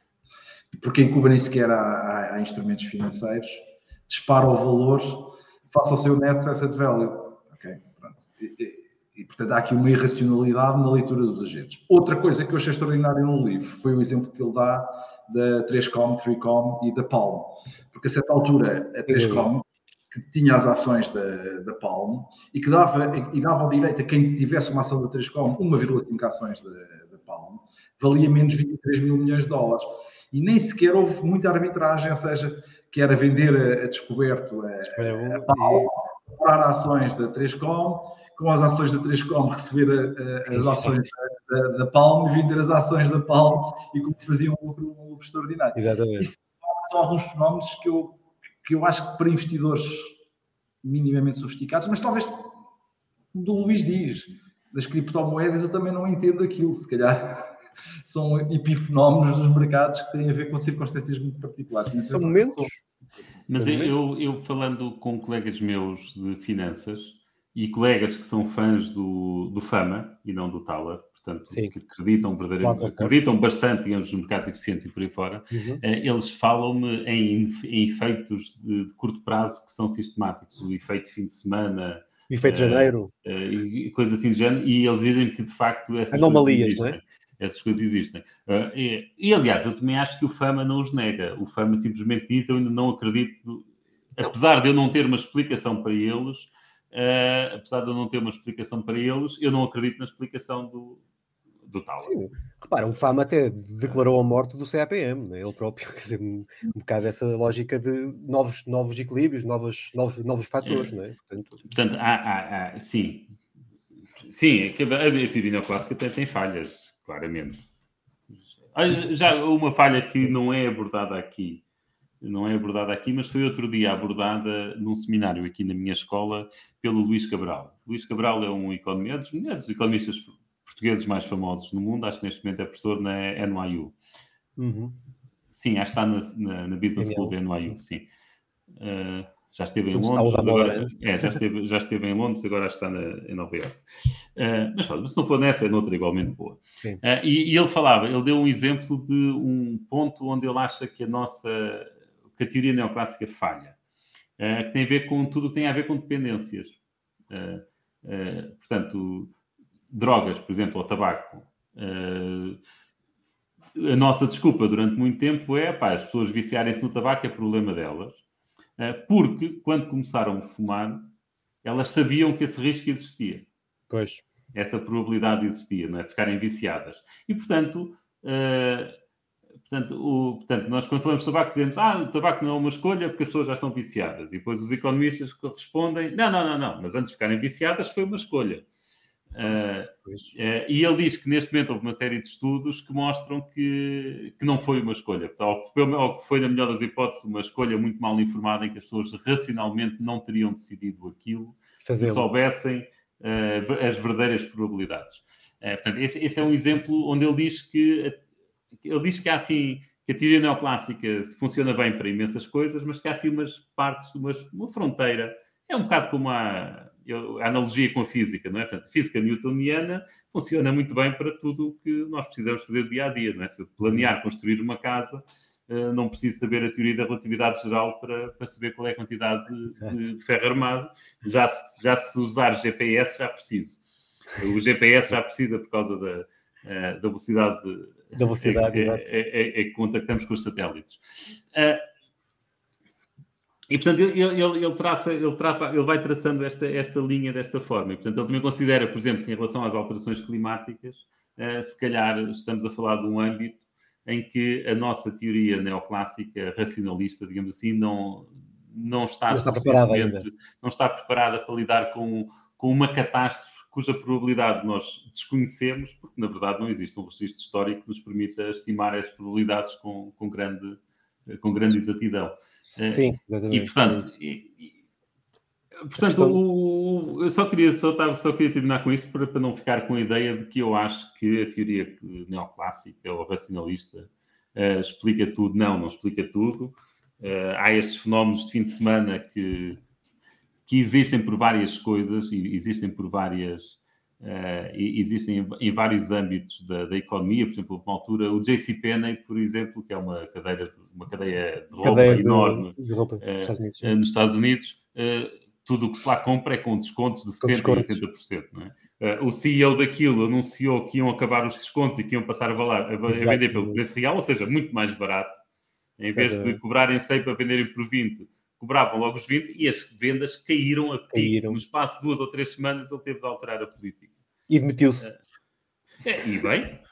porque em Cuba nem sequer há, há, há instrumentos financeiros, dispara o valor face ao seu net asset value. Okay? Pronto. E, e, e, portanto, há aqui uma irracionalidade na leitura dos agentes. Outra coisa que eu achei extraordinário no livro foi o exemplo que ele dá da três com, três com e da Palm. Porque a certa altura, a três com, que tinha as ações da, da Palm e que dava, e dava ao direito a quem tivesse uma ação da três com uma vírgula cinco ações da, da Palm, valia menos vinte e três mil milhões de dólares. E nem sequer houve muita arbitragem, ou seja, que era vender a, a descoberto a, a, a Palm, comprar ações da três com, com as ações da três com receber a, a, as ações da, da, da Palm e vender as ações da Palm, e como se fazia um lucro, um lucro extraordinário. Exatamente. Isso são alguns fenómenos que eu, que eu acho que para investidores minimamente sofisticados, mas talvez do Luís diz, das criptomoedas, eu também não entendo aquilo, se calhar são epifenómenos dos mercados que têm a ver com circunstâncias muito particulares. Mas são momentos. Mas eu, eu, eu falando com colegas meus de finanças e colegas que são fãs do, do Fama e não do Thaler, portanto, Sim. que acreditam verdadeiramente, acreditam bastante, digamos, nos mercados eficientes e por aí fora, uhum. eles falam-me em, em efeitos de, de curto prazo que são sistemáticos, o efeito fim de semana, o efeito uh, janeiro, uh, e coisas assim de género, e eles dizem que de facto essas anomalias, coisas existem. Não é? Essas coisas existem. Uh, e, e, aliás, eu também acho que o Fama não os nega. O Fama simplesmente diz, eu ainda não acredito, apesar de eu não ter uma explicação para eles, uh, apesar de eu não ter uma explicação para eles, eu não acredito na explicação do, do Thaler. Sim, repara, o Fama até declarou a morte do C A P M, né? Ele próprio, quer dizer, um, um bocado essa lógica de novos, novos equilíbrios, novos, novos, novos fatores, é. Não é? Portanto, Portanto há, há, há, sim, sim, a teoria neoclássica tem, tem falhas, claramente. Já uma falha que não é abordada aqui, não é abordada aqui, mas foi outro dia abordada num seminário aqui na minha escola pelo Luís Cabral. Luís Cabral é um economista, um dos economistas portugueses mais famosos no mundo, acho que neste momento é professor na N Y U. Uhum. Sim, acho que está na, na, na Business School da N Y U, sim. Uh, já esteve em Onde Londres, agora, é, já, esteve, já esteve em Londres, agora está na, em Nova Iorque. Uh, mas, mas se não for nessa, é noutra igualmente boa. Sim. Uh, e, e ele falava, ele deu um exemplo de um ponto onde ele acha que a nossa, que a teoria neoclássica falha, uh, que tem a ver com tudo o que tem a ver com dependências. Uh, uh, portanto, drogas, por exemplo, ou tabaco. Uh, a nossa desculpa durante muito tempo é, pá, as pessoas viciarem-se no tabaco é problema delas. Porque, quando começaram a fumar, elas sabiam que esse risco existia. Pois. Essa probabilidade existia, não é? De ficarem viciadas. E, portanto, uh, portanto, o, portanto, nós quando falamos de tabaco dizemos ah, o tabaco não é uma escolha porque as pessoas já estão viciadas. E depois os economistas respondem não, não, não, não, mas antes de ficarem viciadas foi uma escolha. Uh, uh, e ele diz que neste momento houve uma série de estudos que mostram que, que não foi uma escolha, ou que, foi, ou que foi, na melhor das hipóteses, uma escolha muito mal informada em que as pessoas racionalmente não teriam decidido aquilo Fazê-lo. Se soubessem uh, as verdadeiras probabilidades. Uh, portanto, esse, esse é um exemplo onde ele diz que ele diz que há assim que a teoria neoclássica funciona bem para imensas coisas, mas que há assim umas partes, umas, uma fronteira. É um bocado como a a analogia com a física, não é? Portanto, a física newtoniana funciona muito bem para tudo o que nós precisamos fazer dia a dia, não é? Se eu planear construir uma casa, não preciso saber a teoria da relatividade geral para, para saber qual é a quantidade de, de, de ferro armado. Já se, já se usar G P S, já preciso. O G P S já precisa por causa da, da velocidade, de, da velocidade é, é, é, é que contactamos com os satélites. Uh, E, portanto, ele, ele, ele, traça, ele, trata, ele vai traçando esta, esta linha desta forma. E, portanto, ele também considera, por exemplo, que em relação às alterações climáticas, uh, se calhar estamos a falar de um âmbito em que a nossa teoria neoclássica, racionalista, digamos assim, não, não, está, não, está preparada ainda. não está preparada para lidar com, com uma catástrofe cuja probabilidade nós desconhecemos, porque, na verdade, não existe um registro histórico que nos permita estimar as probabilidades com, com grande... com grande exatidão. Sim, exatamente. E, portanto, e, e, portanto questão... o, o, eu só queria, só, tava, só queria terminar com isso para, para não ficar com a ideia de que eu acho que a teoria neoclássica ou racionalista uh, explica tudo. Não, não explica tudo. Uh, há estes fenómenos de fim de semana que, que existem por várias coisas e existem por várias... Uh, existem em, em vários âmbitos da, da economia. Por exemplo, uma altura, o J C Penney, por exemplo, que é uma cadeia de, uma cadeia de roupa cadeia enorme de, de roupa, uh, Estados Unidos, uh, nos Estados Unidos, uh, tudo o que se lá compra é com descontos de setenta por cento e oitenta por cento. Não é? Uh, o C E O daquilo anunciou que iam acabar os descontos e que iam passar a, valer, a, a vender pelo preço real, ou seja, muito mais barato. Em vez Exatamente. de cobrarem cem para venderem por vinte, cobravam logo os vinte e as vendas caíram a pico. Caíram. No espaço de duas ou três semanas ele teve de alterar a política. E demitiu-se. É, e bem,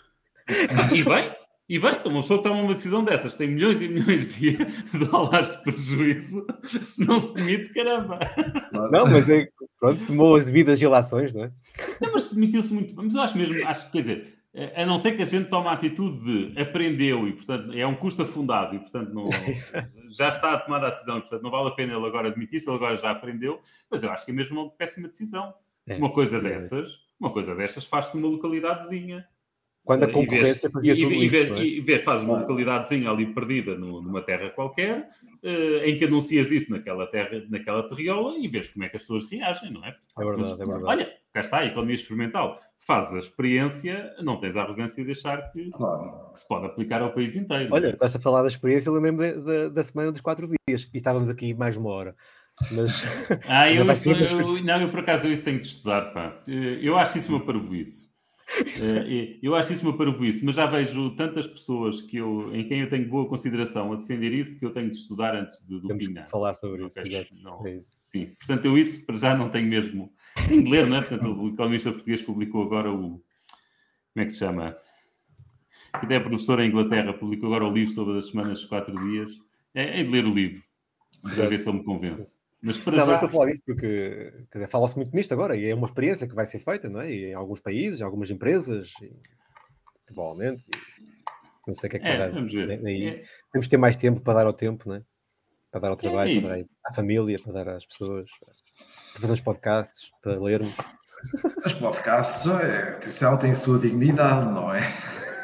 E bem, e bem, então uma pessoa toma uma decisão dessas, tem milhões e milhões de dólares de prejuízo, se não se demite, caramba. Não, mas é, pronto, tomou as devidas ilações, não é? Não, mas demitiu-se muito. Mas eu acho mesmo, acho, quer dizer, a não ser que a gente tome a atitude de aprendeu e, portanto, é um custo afundado e, portanto, não, já está a tomar a decisão e, portanto, não vale a pena ele agora admitir-se, ele agora já aprendeu, mas eu acho que é mesmo uma péssima decisão. É, uma coisa é. dessas, uma coisa dessas faz-se numa localidadezinha. Quando a concorrência vez, fazia e, tudo e, isso, e, não é? E vês, faz uma localidadezinha ali perdida no, numa terra qualquer, uh, em que anuncias isso naquela terra, naquela terriola e vês como é que as pessoas reagem, não é? É verdade, mas, é verdade. Olha, cá está a economia experimental. Fazes a experiência, não tens a arrogância de achar que, claro. que se pode aplicar ao país inteiro. Olha, estás a falar da experiência, eu lembro-me da, da semana dos quatro dias e estávamos aqui mais uma hora. Mas... Ah, eu, eu, eu, não, eu por acaso eu isso tenho de estudar, pá. Eu acho isso uma parvoíce. Uh, eu acho isso uma parvoíce, mas já vejo tantas pessoas que eu, em quem eu tenho boa consideração a defender isso que eu tenho de estudar antes de, de opinar. Falar sobre isso, okay. não, é isso. Sim, portanto eu isso para já não tenho mesmo. Tenho de ler, não é? Portanto, o economista português publicou agora o... Como é que se chama? Que até é professor em Inglaterra, publicou agora o livro sobre as semanas dos quatro dias. É, é de ler o livro, para ver se ele me convence. Mas para não, já... mas estou a falar disso porque, quer dizer, fala-se muito nisto agora e é uma experiência que vai ser feita, não é? E em alguns países, em algumas empresas, e, provavelmente. E, não sei o que é que é, vai dar. Vamos ver. Daí, É. Temos de ter mais tempo para dar ao tempo, não é? Para dar ao trabalho, é para dar à família, para dar às pessoas, para fazer os podcasts, para lermos. Os podcasts, é, atenção, têm a sua dignidade, não é?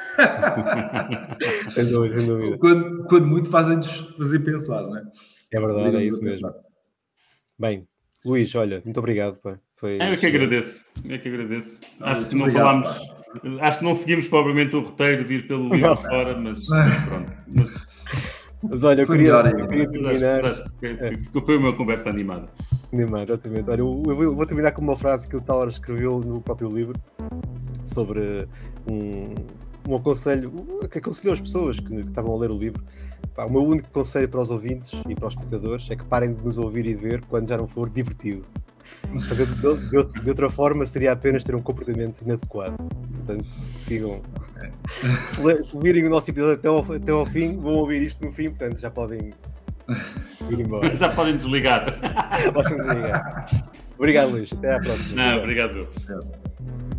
Sem dúvida, sem dúvida. Quando, quando muito fazem-nos fazer pensar, não é? É verdade, é isso mesmo. Bem, Luís, olha, muito obrigado. Pá. Foi é, eu que agradeço. Eu que agradeço. Não, acho que não obrigado, falámos, pá. acho que não seguimos propriamente o roteiro de ir pelo livro fora, mas, mas pronto. Mas, mas olha, eu foi queria, melhor, eu queria terminar. Mas acho que é. Foi uma conversa animada. Animada, exatamente. Olha, eu, eu vou terminar com uma frase que o Taylor escreveu no próprio livro sobre um, um aconselho que aconselhou as pessoas que, que estavam a ler o livro. Pá, o meu único conselho para os ouvintes e para os espectadores é que parem de nos ouvir e ver quando já não for divertido. Fazer de, de, de outra forma seria apenas ter um comportamento inadequado. Portanto, sigam. Se, se virem o nosso episódio até ao, até ao fim, vão ouvir isto no fim, portanto já podem ir embora. Já podem desligar. Podem desligar. Obrigado, Luís. Até à próxima. Não, obrigado. obrigado.